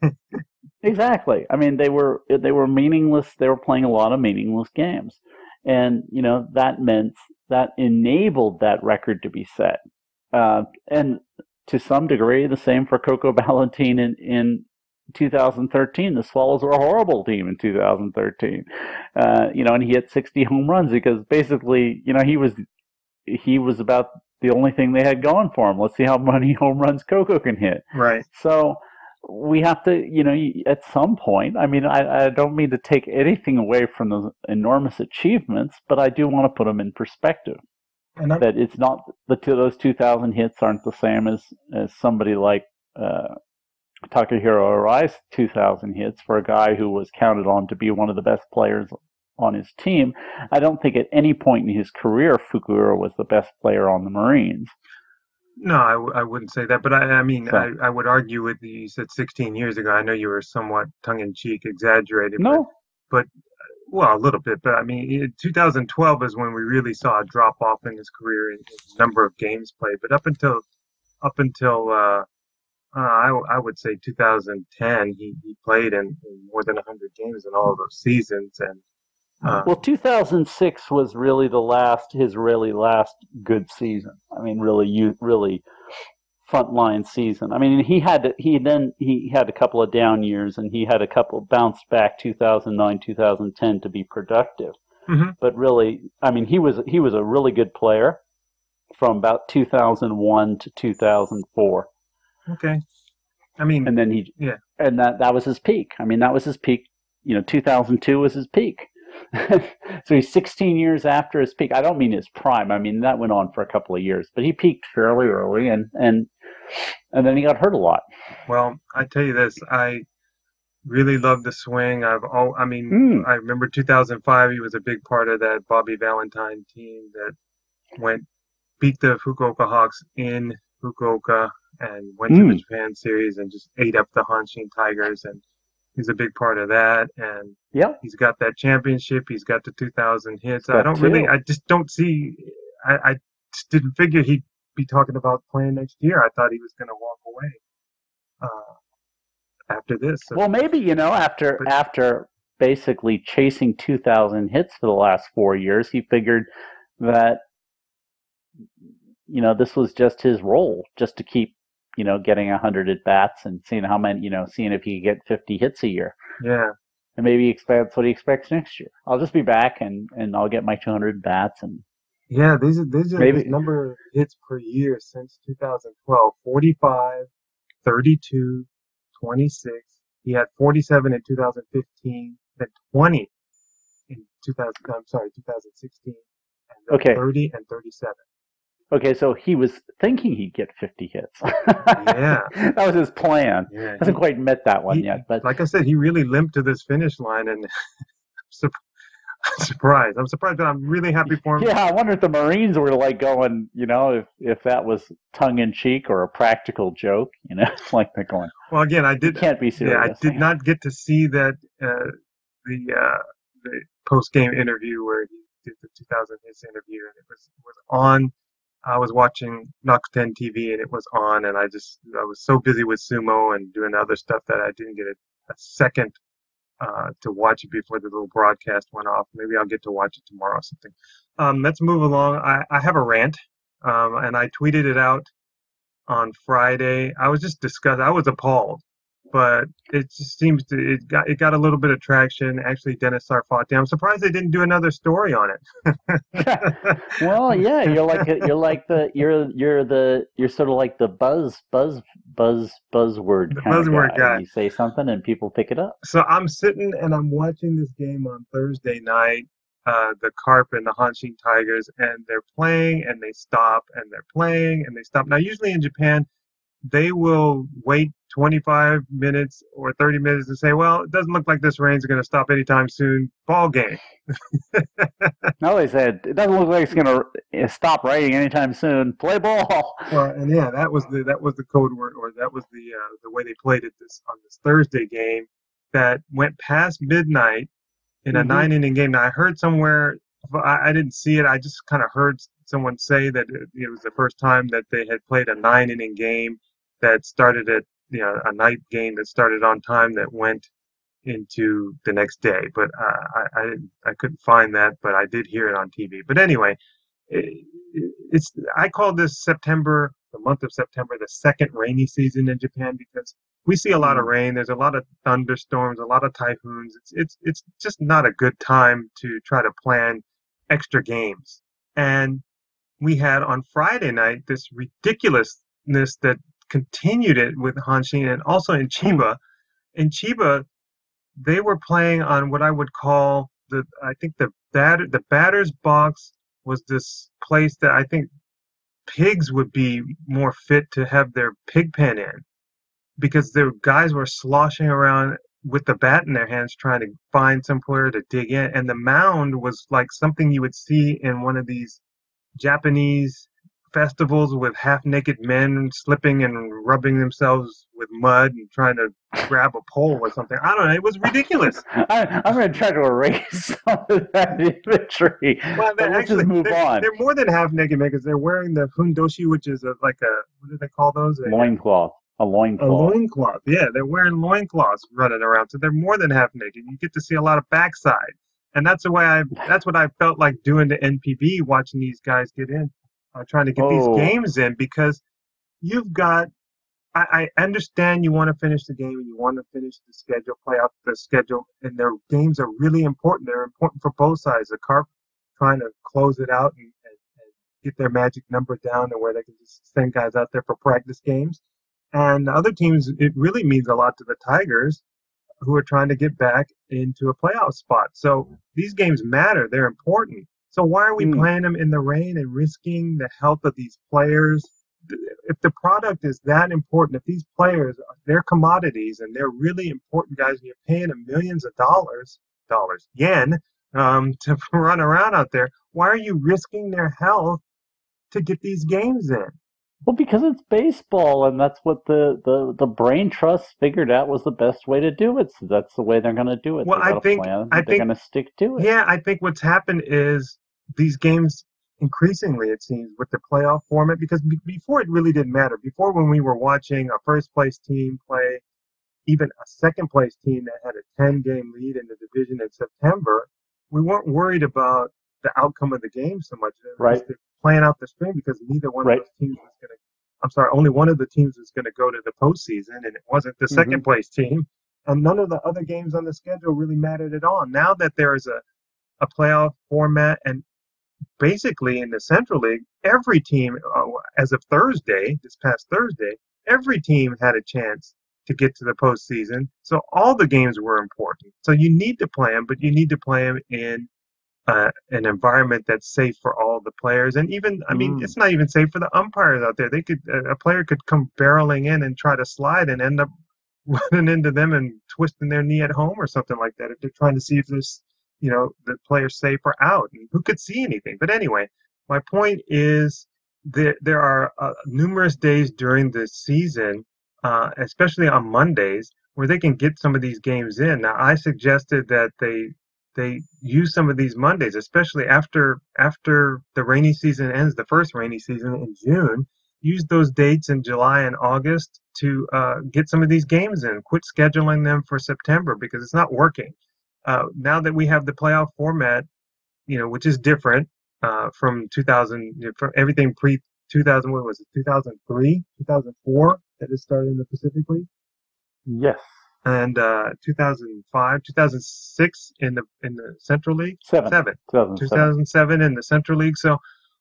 Exactly. I mean, they were they were meaningless. They were playing a lot of meaningless games, and you know that meant that enabled that record to be set. Uh, and to some degree, the same for Coco Ballantine in in two thousand thirteen. The Swallows were a horrible team in two thousand thirteen. Uh, you know, and he hit sixty home runs because basically, you know, he was. He was about the only thing they had going for him. Let's see how many home runs Coco can hit. Right. So we have to, you know, at some point, I mean, I, I don't mean to take anything away from those enormous achievements, but I do want to put them in perspective. And that it's not, the two, those two thousand hits aren't the same as, as somebody like uh, Takahiro Arai's two thousand hits for a guy who was counted on to be one of the best players on his team. I don't think at any point in his career Fukuura was the best player on the Marines. No, I, w- I wouldn't say that, but I, I mean, so, I, I would argue with you. You said sixteen years ago. I know you were somewhat tongue-in-cheek, exaggerated. No. But, but, well, a little bit. But, I mean, two thousand twelve is when we really saw a drop-off in his career in his number of games played. But up until, up until uh, uh, I, I would say two thousand ten, he, he played in, in more than one hundred games in all of those seasons. And Uh, well, two thousand six was really the last, his really last good season. I mean, really, you really frontline season. I mean, he had to, he then he had a couple of down years, and he had a couple bounce back two thousand nine, two thousand ten to be productive. Mm-hmm. But really, I mean, he was he was a really good player from about two thousand one to two thousand four. Okay, I mean, and then he yeah, and that that was his peak. I mean, that was his peak. You know, two thousand two was his peak. So he's sixteen years after his peak. I don't mean his prime. I mean, that went on for a couple of years, but he peaked fairly early, and and and then he got hurt a lot. Well, I tell you this, I really love the swing. I've all, I mean, mm. I remember two thousand five. He was a big part of that Bobby Valentine team that went beat the Fukuoka Hawks in Fukuoka and went mm. to the Japan Series and just ate up the Hanshin Tigers, and he's a big part of that, and yep. he's got that championship. He's got the two thousand hits. I don't too. really, I just don't see, I, I just didn't figure he'd be talking about playing next year. I thought he was going to walk away uh, after this. So, well, maybe, you know, after but, after basically chasing two thousand hits for the last four years, he figured that, you know, this was just his role, just to keep, you know, getting a hundred at bats and seeing how many, you know, seeing if he could get fifty hits a year. Yeah. And maybe he expects what he expects next year. I'll just be back and, and I'll get my two hundred bats and. Yeah, these are these are maybe. his number of hits per year since two thousand twelve. forty-five, thirty-two, twenty-six. He had forty-seven in two thousand fifteen, then twenty in two thousand. I'm sorry, two thousand sixteen, and then okay. thirty and thirty-seven. Okay, so he was thinking he'd get fifty hits. Yeah. That was his plan. Yeah, Hasn't he, quite met that one he, yet. But like I said, he really limped to this finish line, and I'm surprised. I'm surprised, but I'm really happy for him. Yeah, I wonder if the Marines were like going, you know, if, if that was tongue-in-cheek or a practical joke, you know, like they're going. Well, again, I did. You can't be serious. Yeah, I did not get to see that, uh, the, uh, the post-game interview where he did the two thousand hits interview, and it was, it was on. I was watching Rakuten T V, and it was on, and I just I was so busy with sumo and doing other stuff that I didn't get a, a second uh, to watch it before the little broadcast went off. Maybe I'll get to watch it tomorrow or something. Um, let's move along. I, I have a rant, um, and I tweeted it out on Friday. I was just disgusted. I was appalled, but it just seems to it got it got a little bit of traction. Actually, Dennis Sarfati. I'm surprised they didn't do another story on it. Well, yeah, you're like you're like the you're you're the you're sort of like the buzz buzz buzz buzzword the kind buzzword of guy. guy. You say something and people pick it up. So I'm sitting and I'm watching this game on Thursday night. Uh, the Carp and the Hanshin Tigers, and they're playing and they stop and they're playing and they stop. Now, usually in Japan, they will wait twenty-five minutes or thirty minutes and say, well, it doesn't look like this rain's going to stop anytime soon. Ball game. No, they said it doesn't look like it's going to stop raining anytime soon. Play ball. Well, and yeah, that was the that was the code word, or that was the uh, the way they played it this on this Thursday game that went past midnight in a Mhm. nine inning game. Now I heard somewhere, I, I didn't see it. I just kind of heard someone say that it, it was the first time that they had played a nine inning game that started at you know a night game that started on time that went into the next day. But uh, I I, didn't, I couldn't find that, but I did hear it on T V. But anyway, it, it's I call this September, the month of September, the second rainy season in Japan because we see a lot of rain. There's a lot of thunderstorms, a lot of typhoons. It's it's it's just not a good time to try to plan extra games. And we had on Friday night this ridiculousness that continued it with Hanshin and also in Chiba. In Chiba, they were playing on what I would call the I think the batter the batter's box was this place that I think pigs would be more fit to have their pig pen in because the guys were sloshing around with the bat in their hands trying to find somewhere to dig in, and the mound was like something you would see in one of these Japanese festivals with half-naked men slipping and rubbing themselves with mud and trying to grab a pole or something. I don't know. It was ridiculous. I, I'm going to try to erase some of that imagery. Well, But let's actually, just move they're, on. they're more than half-naked because they're wearing the fundoshi, which is a, like a, what do they call those? A, Loincloth. A a loincloth. loincloth. Yeah, they're wearing loincloths running around, so they're more than half-naked. You get to see a lot of backside. And that's the way I, that's what I felt like doing the N P B, watching these guys get in. Uh, trying to get Oh. these games in because you've got I, I understand you want to finish the game and you want to finish the schedule, play out the schedule, and their games are really important. They're important for both sides. The Carp trying to close it out and, and, and get their magic number down and where they can just send guys out there for practice games. And the other teams, it really means a lot to the Tigers who are trying to get back into a playoff spot. So these games matter. They're important. So why are we Hmm. playing them in the rain and risking the health of these players? If the product is that important, if these players, they're commodities and they're really important guys, and you're paying them millions of dollars, dollars, yen, um, to run around out there, why are you risking their health to get these games in? Well, because it's baseball, and that's what the, the, the brain trust figured out was the best way to do it. So that's the way they're going to do it. Well, They I got a think- plan, I they're think- going to stick to it. Yeah, I think what's happened is these games increasingly, it seems, with the playoff format, because be- before it really didn't matter. Before, when we were watching a first place team play even a second place team that had a ten game lead in the division in September, we weren't worried about the outcome of the game so much. It was Right. the playing out the string because neither one Right. of those teams was going to, I'm sorry, only one of the teams was going to go to the postseason, and it wasn't the second place team. And none of the other games on the schedule really mattered at all. Now that there is a, a playoff format, and basically in the Central League, every team, uh, as of Thursday, this past Thursday, every team had a chance to get to the postseason. So all the games were important. So you need to play them, but you need to play them in uh, an environment that's safe for all the players. And even, I mean, Mm. it's not even safe for the umpires out there. They could, a player could come barreling in and try to slide and end up running into them and twisting their knee at home or something like that if they're trying to see if this, you know, the player's safe or out. And who could see anything? But anyway, my point is that there are uh, numerous days during the season, uh, especially on Mondays, where they can get some of these games in. Now, I suggested that they they use some of these Mondays, especially after after the rainy season ends, the first rainy season in June. Use those dates in July and August to uh, get some of these games in. Quit scheduling them for September because it's not working. Uh, now that we have the playoff format, you know, which is different uh, from two thousand, you know, from everything pre two thousand. What was it? two thousand three, two thousand four that it started in the Pacific League, Yes. and uh, two thousand five, two thousand six in the in the Central League. Seven. Seven. two thousand seven. two thousand seven in the Central League. So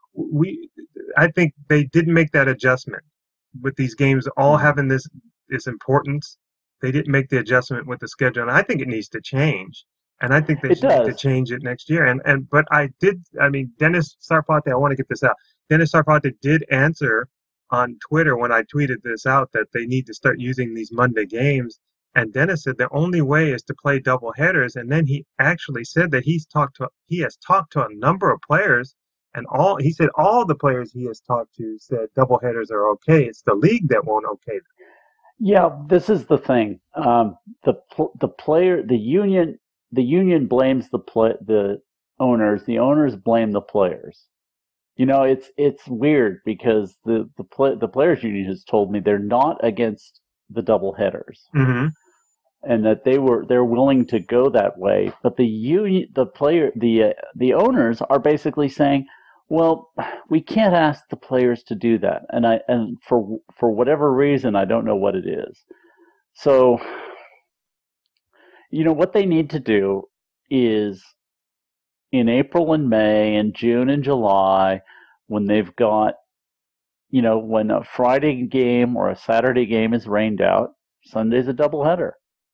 we, I think they didn't make that adjustment with these games all Mhm. having this this importance. They didn't make the adjustment with the schedule, and I think it needs to change. And I think they It should need to does. change it next year. And and but I did. I mean, Dennis Sarpate. I want to get this out. Dennis Sarpate did answer on Twitter when I tweeted this out that they need to start using these Monday games. And Dennis said the only way is to play double headers. And then he actually said that he's talked to he has talked to a number of players, and all he said all the players he has talked to said double headers are okay. It's the league that won't okay them. Yeah, this is the thing. Um, the the player, the union, the union blames the play, the owners. The owners blame the players. You know, it's it's weird because the the play, the players union has told me they're not against the double headers, mm-hmm. and that they were they're willing to go that way. But the union, the player, the uh, the owners are basically saying, well, we can't ask the players to do that, and I and for for whatever reason, I don't know what it is. So, you know, what they need to do is in April and May and June and July, when they've got, you know, when a Friday game or a Saturday game is rained out, Sunday's a doubleheader.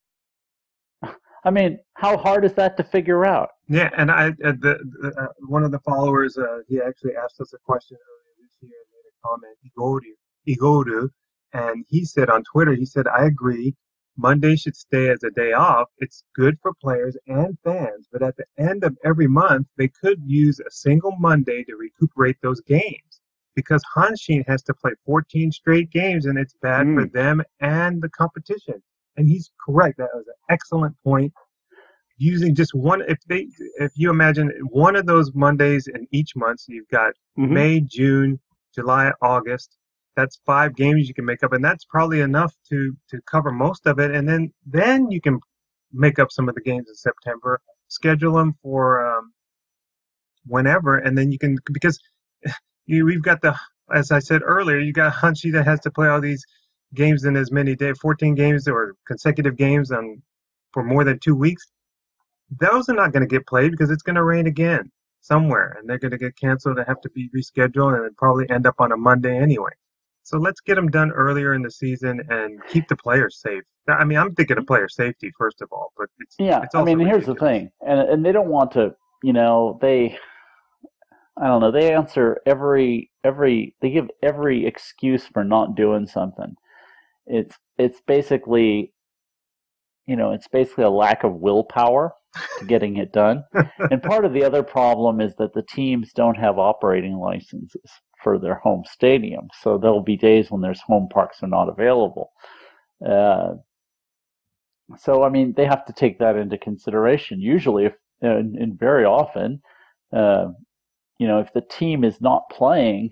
I mean, how hard is that to figure out? Yeah, and I uh, the, the uh, one of the followers uh, he actually asked us a question earlier this year and made a comment, Igoru, Igoru, and he said on Twitter, he said, I agree, Monday should stay as a day off. It's good for players and fans, but at the end of every month, they could use a single Monday to recuperate those games because Hanshin has to play fourteen straight games, and it's bad mm. for them and the competition. And he's correct. That was an excellent point. Using just one, if they, if you imagine one of those Mondays in each month, so you've got mm-hmm. May, June, July, August. That's five games you can make up, and that's probably enough to, to cover most of it. And then then you can make up some of the games in September, schedule them for um, whenever, and then you can, because you we've got the, as I said earlier, you got Hanshi that has to play all these games in as many days, fourteen games or consecutive games on for more than two weeks. Those are not going to get played because it's going to rain again somewhere, and they're going to get canceled and have to be rescheduled, and it'll probably end up on a Monday anyway. So let's get them done earlier in the season and keep the players safe. I mean, I'm thinking of player safety first of all, but it's yeah. It's also I mean, ridiculous. Here's the thing, and and they don't want to, you know, they, I don't know, they answer every every they give every excuse for not doing something. It's it's basically, you know, it's basically a lack of willpower to getting it done. And part of the other problem is that the teams don't have operating licenses for their home stadium. So there'll be days when there's home parks are not available. Uh, so, I mean, they have to take that into consideration. Usually, if and, and very often, uh, you know, if the team is not playing,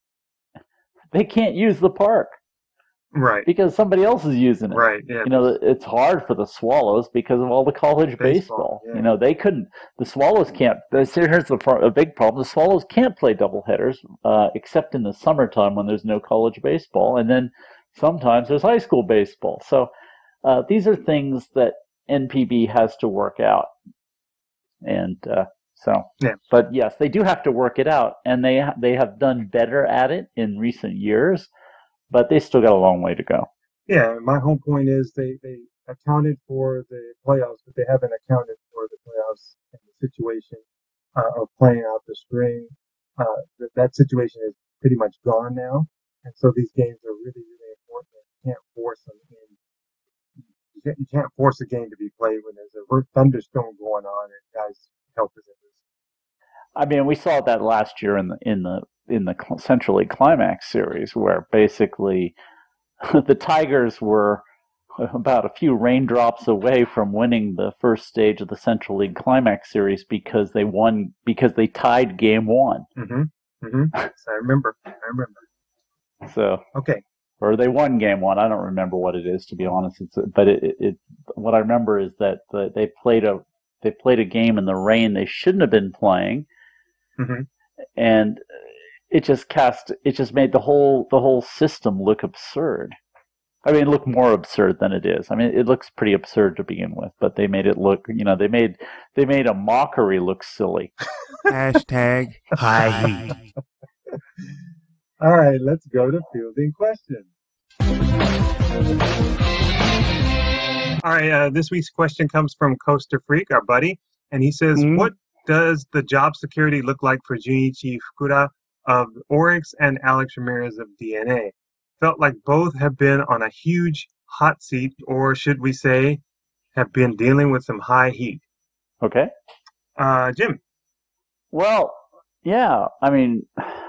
they can't use the park. Right. Because somebody else is using it. Right. Yeah. You know, it's hard for the Swallows because of all the college baseball. baseball. Yeah. You know, they couldn't. The Swallows can't. Here's the a big problem. The Swallows can't play doubleheaders uh, except in the summertime when there's no college baseball, and then sometimes there's high school baseball. So uh, these are things that N P B has to work out. And uh, so, yeah. But yes, they do have to work it out, and they they have done better at it in recent years. But they still got a long way to go. Yeah, my whole point is they, they accounted for the playoffs, but they haven't accounted for the playoffs and the situation uh, of playing out the spring. Uh, that, that situation is pretty much gone now. And so these games are really, really important. You can't force them in. You can't, you can't force a game to be played when there's a thunderstorm going on and guys' health is at risk. I mean, we saw that last year in the in the in the Central League Climax series, where basically the Tigers were about a few raindrops away from winning the first stage of the Central League Climax series because they won because they tied game one. Mm-hmm. Mm-hmm. I remember. I remember. So okay, or they won game one. I don't remember what it is, to be honest. It's but it, it, it what I remember is that the, they played a they played a game in the rain they shouldn't have been playing. Mm-hmm. And it just cast it just made the whole the whole system look absurd. I mean, look more absurd than it is. I mean, it looks pretty absurd to begin with, but they made it look, you know, they made they made a mockery look silly. Hashtag high heat. All right, let's go to fielding questions. All right, uh, this week's question comes from Coaster Freak, our buddy, and he says, mm-hmm. "What does the job security look like for Junichi Fukuda of Oryx and Alex Ramirez of D N A. Felt like both have been on a huge hot seat, or should we say, have been dealing with some high heat. Okay. Uh, Jim. Well, yeah. I mean,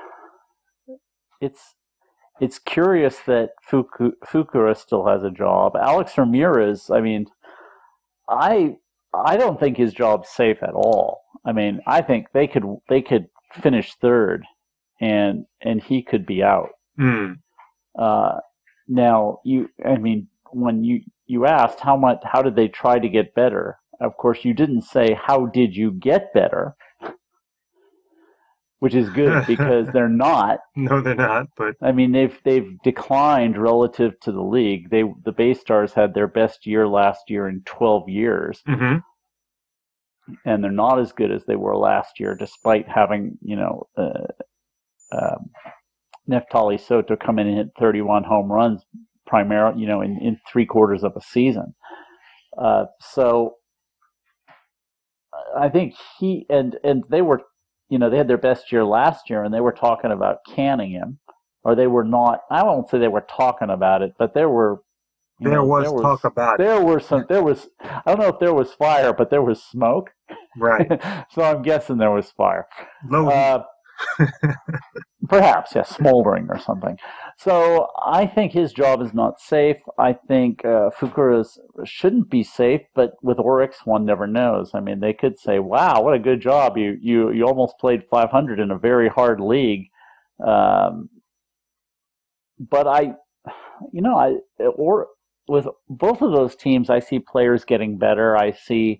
it's it's curious that Fuku, Fukura still has a job. Alex Ramirez. I mean, I I don't think his job's safe at all. I mean, I think they could they could finish third, and and he could be out. Mm. Uh, now you, I mean, when you you asked how much, how did they try to get better? Of course, you didn't say how did you get better, which is good because they're not. No, they're not. But I mean, they've they've declined relative to the league. They the Bay Stars had their best year last year in twelve years, mm-hmm. and they're not as good as they were last year, despite having you know uh, um, Neftali Soto come in and hit thirty-one home runs, primarily you know in, in three quarters of a season. Uh, so I think he and and they were. You know, they had their best year last year, and they were talking about canning him, or they were not. I won't say they were talking about it, but there were. There, know, was there was talk about there it. There were some. There was. I don't know if there was fire, but there was smoke. Right. So I'm guessing there was fire. Low uh, perhaps, yes, yeah, smoldering or something. So I think his job is not safe. I think uh, Fukura's shouldn't be safe, but with Oryx, one never knows. I mean, they could say, "Wow, what a good job! You you you almost played five hundred in a very hard league." Um, but I, you know, I or with both of those teams, I see players getting better. I see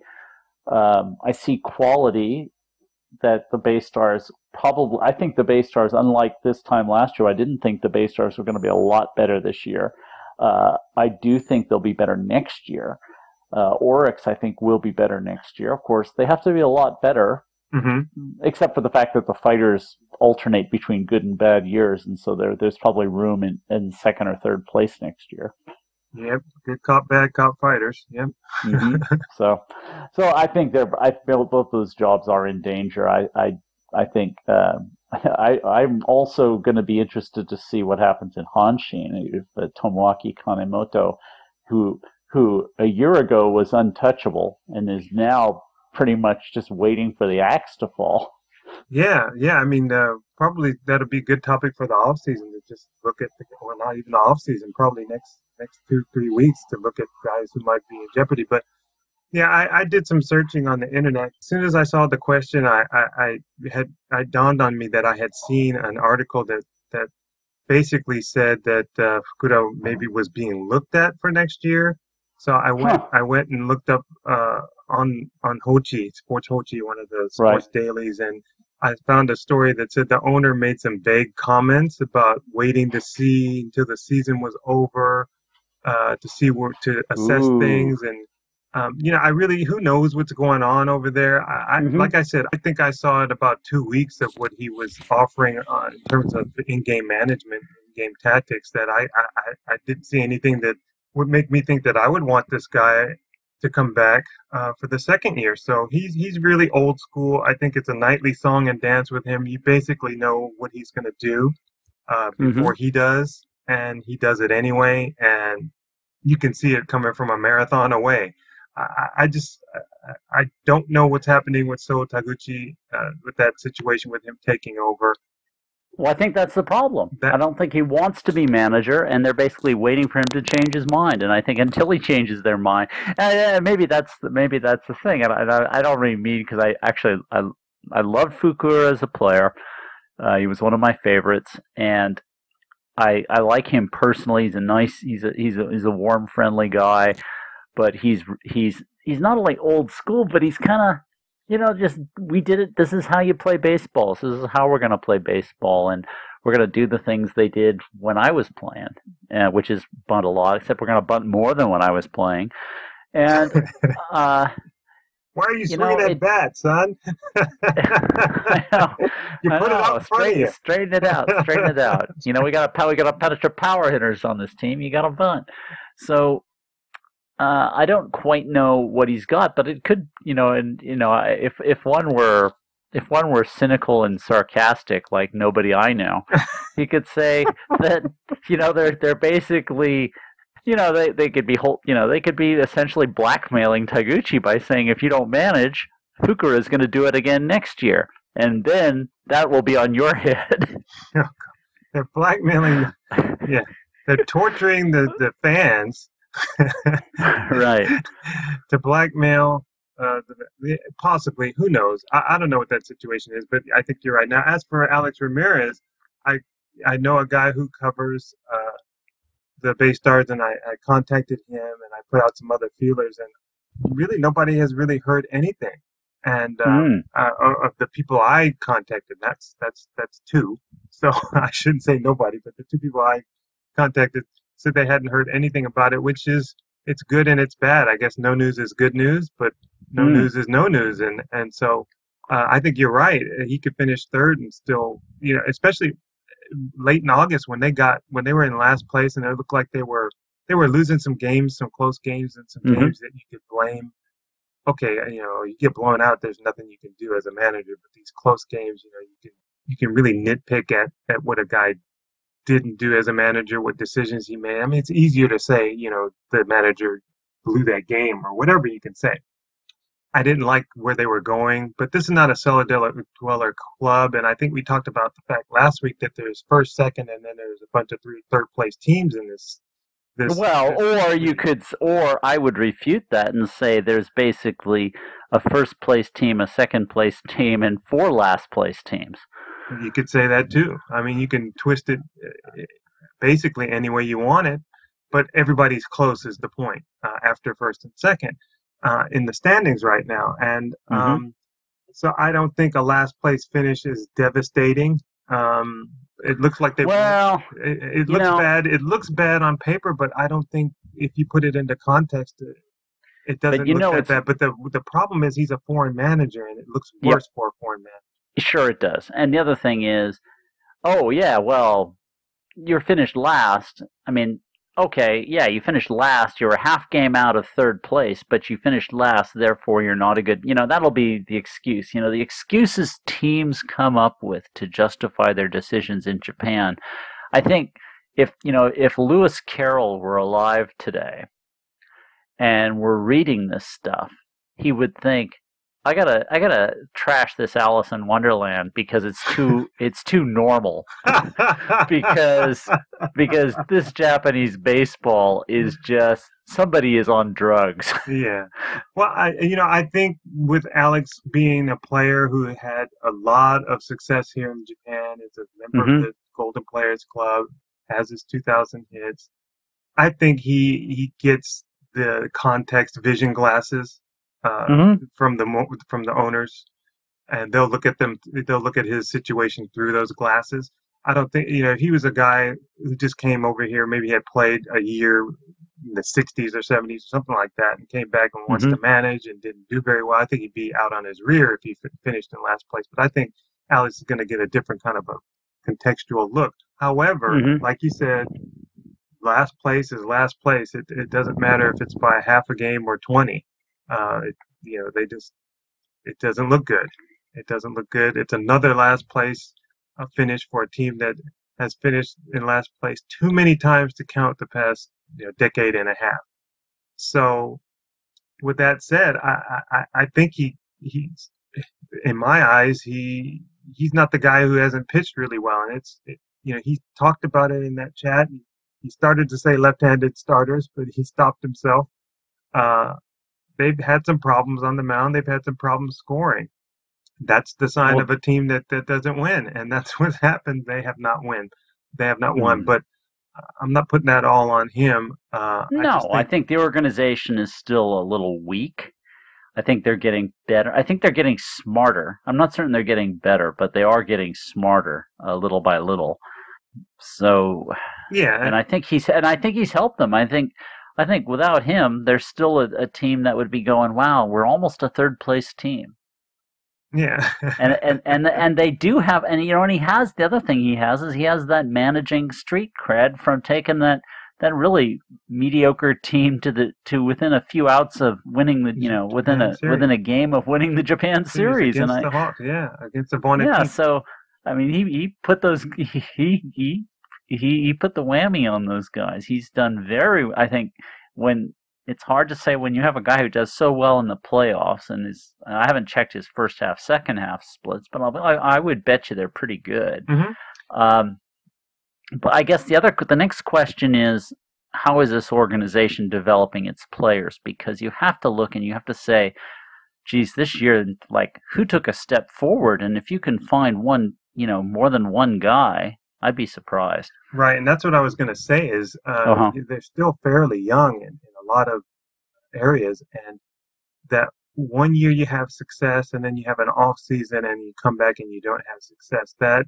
um, I see quality that the Bay Stars probably, I think the Bay Stars, unlike this time last year, I didn't think the Bay Stars were going to be a lot better this year. Uh, I do think they'll be better next year. Uh, Oryx, I think, will be better next year. Of course, they have to be a lot better, mm-hmm. except for the fact that the fighters alternate between good and bad years, and so there, there's probably room in, in second or third place next year. Yep, good cop, bad cop fighters. Yep. Mm-hmm. So, so I think they're. I feel both those jobs are in danger. I, I, I think. Um, I, I'm also going to be interested to see what happens in Hanshin if uh, Tomoaki Kanemoto, who who a year ago was untouchable and is now pretty much just waiting for the axe to fall. Yeah, yeah. I mean, uh, probably that'll be a good topic for the off season to just look at. The, well, not even the off season. Probably next. next two, three weeks to look at guys who might be in jeopardy. But yeah, I, I did some searching on the internet. As soon as I saw the question, I, I, I had, I dawned on me that I had seen an article that, that basically said that uh, Fukura maybe was being looked at for next year. So I went, Huh. I went and looked up uh, on, on Hochi, Sports Hochi, one of the sports Right. dailies, and I found a story that said the owner made some vague comments about waiting to see until the season was over. Uh, to see where to assess Ooh. things, and um, you know, I really, who knows what's going on over there. I, I Mhm. like I said, I think I saw it about two weeks of what he was offering uh, in terms of in-game management, in-game tactics. That I, I, I didn't see anything that would make me think that I would want this guy to come back uh, for the second year. So he's he's really old school. I think it's a nightly song and dance with him. You basically know what he's going to do uh, before Mhm. he does. And he does it anyway, and you can see it coming from a marathon away. I, I just, I, I don't know what's happening with So Taguchi uh, with that situation with him taking over. Well, I think that's the problem. That- I don't think he wants to be manager, and they're basically waiting for him to change his mind. And I think until he changes their mind, uh, maybe that's the, maybe that's the thing. And I, I don't really mean because I actually I I loved Fukura as a player. Uh, he was one of my favorites, and I I like him personally. He's a nice, he's a he's a he's a warm, friendly guy. But he's he's he's not like old school, but he's kind of, you know, just we did it. This is how you play baseball. So this is how we're going to play baseball, and we're going to do the things they did when I was playing, uh, which is bunt a lot. Except we're going to bunt more than when I was playing, and uh, Why are you, You swinging know, that it- bat, son? I know. You I put it know. out in front of Straighten, you. straighten it out. Straighten it out. You know, we got a we got a bunch of power hitters on this team. You got a bunt. So uh, I don't quite know what he's got, but it could, you know, and you know, I- if if one were if one were cynical and sarcastic like nobody I know, he could say that, you know, they're they're basically, you know, they, they could be whole, you know, they could be essentially blackmailing Taguchi by saying, if you don't manage, Fukura is going to do it again next year, and then that will be on your head. They're blackmailing. Yeah, they're torturing the, the fans. Right. To blackmail, uh, the, possibly, who knows? I, I don't know what that situation is, but I think you're right. Now, as for Alex Ramirez, I I know a guy who covers uh, the Bay Stars, and I, I contacted him, and I put out some other feelers, and really nobody has really heard anything. And uh, mm. uh, of the people I contacted, that's that's that's two. So I shouldn't say nobody, but the two people I contacted said they hadn't heard anything about it, which is, it's good and it's bad. I guess no news is good news, but no mm. news is no news. And and so uh, I think you're right. He could finish third and still, you know, especially late in August when they got when they were in last place and it looked like they were they were losing some games, some close games, and some mm-hmm. games that you could blame. Okay, you know, you get blown out, there's nothing you can do as a manager, but these close games, you know, you can you can really nitpick at, at what a guy didn't do as a manager, what decisions he made. I mean, it's easier to say, you know, the manager blew that game or whatever you can say. I didn't like where they were going, but this is not a cellar dweller club, and I think we talked about the fact last week that there's first, second, and then there's a bunch of three third place teams in this. This, well, this, or you could, or I would refute that and say there's basically a first place team, a second place team, and four last place teams. You could say that too. I mean, you can twist it basically any way you want it, but everybody's close is the point uh, after first and second uh, in the standings right now. And um, mm-hmm. so I don't think a last place finish is devastating. Um, it looks like they. Well, it, it looks know, bad. It looks bad on paper, but I don't think if you put it into context, it, it doesn't look that bad. But the the problem is he's a foreign manager, and it looks worse yep. for a foreign manager. Sure, it does. And the other thing is, oh yeah, well, you're finished last. I mean, okay, yeah, you finished last. You're a half game out of third place, but you finished last. Therefore, you're not a good. You know, that'll be the excuse. You know, the excuses teams come up with to justify their decisions in Japan. I think if you know if Lewis Carroll were alive today, and were reading this stuff, he would think, I gotta, I gotta trash this Alice in Wonderland because it's too, it's too normal. because, because this Japanese baseball is just somebody is on drugs. Yeah, well, I, you know, I think with Alex being a player who had a lot of success here in Japan, is a member mm-hmm. of the Golden Players Club, has his two thousand hits. I think he he gets the context vision glasses. Uh, mm-hmm. from the from the owners, and they'll look at them. They'll look at his situation through those glasses. I don't think you know if he was a guy who just came over here, maybe had played a year in the sixties or seventies, something like that, and came back and wants mm-hmm. to manage and didn't do very well. I think he'd be out on his rear if he finished in last place. But I think Alex is going to get a different kind of a contextual look. However, mm-hmm. like you said, last place is last place. It it doesn't matter if it's by half a game or twenty. Uh, it, you know, they just, it doesn't look good. It doesn't look good. It's another last place uh, finish for a team that has finished in last place too many times to count the past you know, decade and a half. So, with that said, I, I, I think he, he's, in my eyes, he, he's not the guy who hasn't pitched really well. And it's, it, you know, he talked about it in that chat. He started to say left-handed starters, but he stopped himself. Uh, They've had some problems on the mound. They've had some problems scoring. That's the sign well, of a team that, that doesn't win, and that's what happened. They have not win. They have not mm-hmm. won. But I'm not putting that all on him. Uh, no, I, think, I think the organization is still a little weak. I think they're getting better. I think they're getting smarter. I'm not certain they're getting better, but they are getting smarter uh, little by little. So yeah, and I think he's and I think he's helped them. I think. I think without him, there's still a, a team that would be going, wow, we're almost a third place team. Yeah. and, and and and they do have, and you know, and he has, the other thing he has is he has that managing street cred from taking that that really mediocre team to the to within a few outs of winning the you know within Japan a series. within a game of winning the Japan series, against and the I Hawks, yeah, against the Bonnet yeah. team. So I mean, he he put those he he he he put the whammy on those guys. He's done very. I think when it's hard to say when you have a guy who does so well in the playoffs, and is I haven't checked his first half, second half splits, but I'll, I I would bet you they're pretty good. Mm-hmm. Um, but I guess the other the next question is, how is this organization developing its players? Because you have to look and you have to say, geez, this year, like, who took a step forward? And if you can find one, you know, more than one guy, I'd be surprised. Right, and that's what I was going to say is uh, Uh-huh. they're still fairly young in, in a lot of areas, and that one year you have success and then you have an off season and you come back and you don't have success. That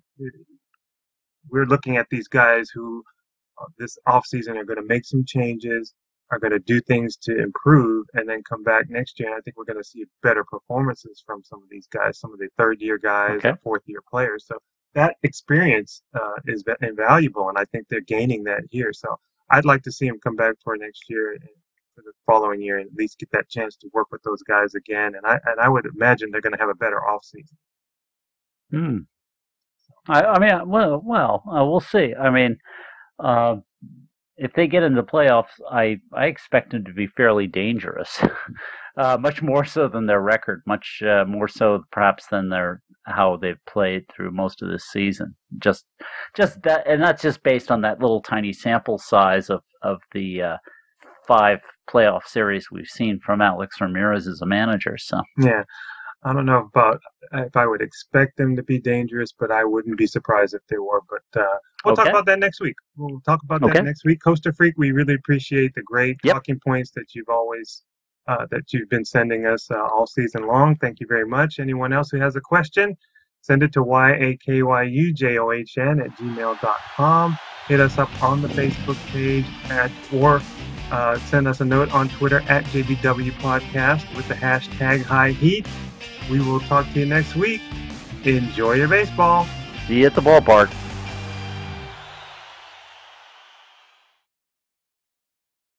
we're looking at these guys who uh, this off season are going to make some changes, are going to do things to improve, and then come back next year. And I think we're going to see better performances from some of these guys, some of the third year guys, Okay. or fourth year players. So that experience uh, is va- invaluable, and I think they're gaining that here. So I'd like to see them come back for next year and for the following year, and at least get that chance to work with those guys again. And I and I would imagine they're going to have a better off season. Hmm. I, I mean, well, well, uh, we'll see. I mean, uh, if they get into the playoffs, I, I expect them to be fairly dangerous, uh, much more so than their record, much uh, more so perhaps than their how they've played through most of this season. Just, just that, and that's just based on that little tiny sample size of of the uh, five playoff series we've seen from Alex Ramirez as a manager. So Yeah, I don't know about if I would expect them to be dangerous, but I wouldn't be surprised if they were. But uh, we'll Okay. talk about that next week. We'll talk about Okay. that next week. Coaster Freak, we really appreciate the great Yep. talking points that you've always uh, that you've been sending us uh, all season long. Thank you very much. Anyone else who has a question, send it to y a k y u j o h n at gmail dot com. Hit us up on the Facebook page at or uh, send us a note on Twitter at J B W Podcast with the hashtag High Heat. We will talk to you next week. Enjoy your baseball. see you at the ballpark.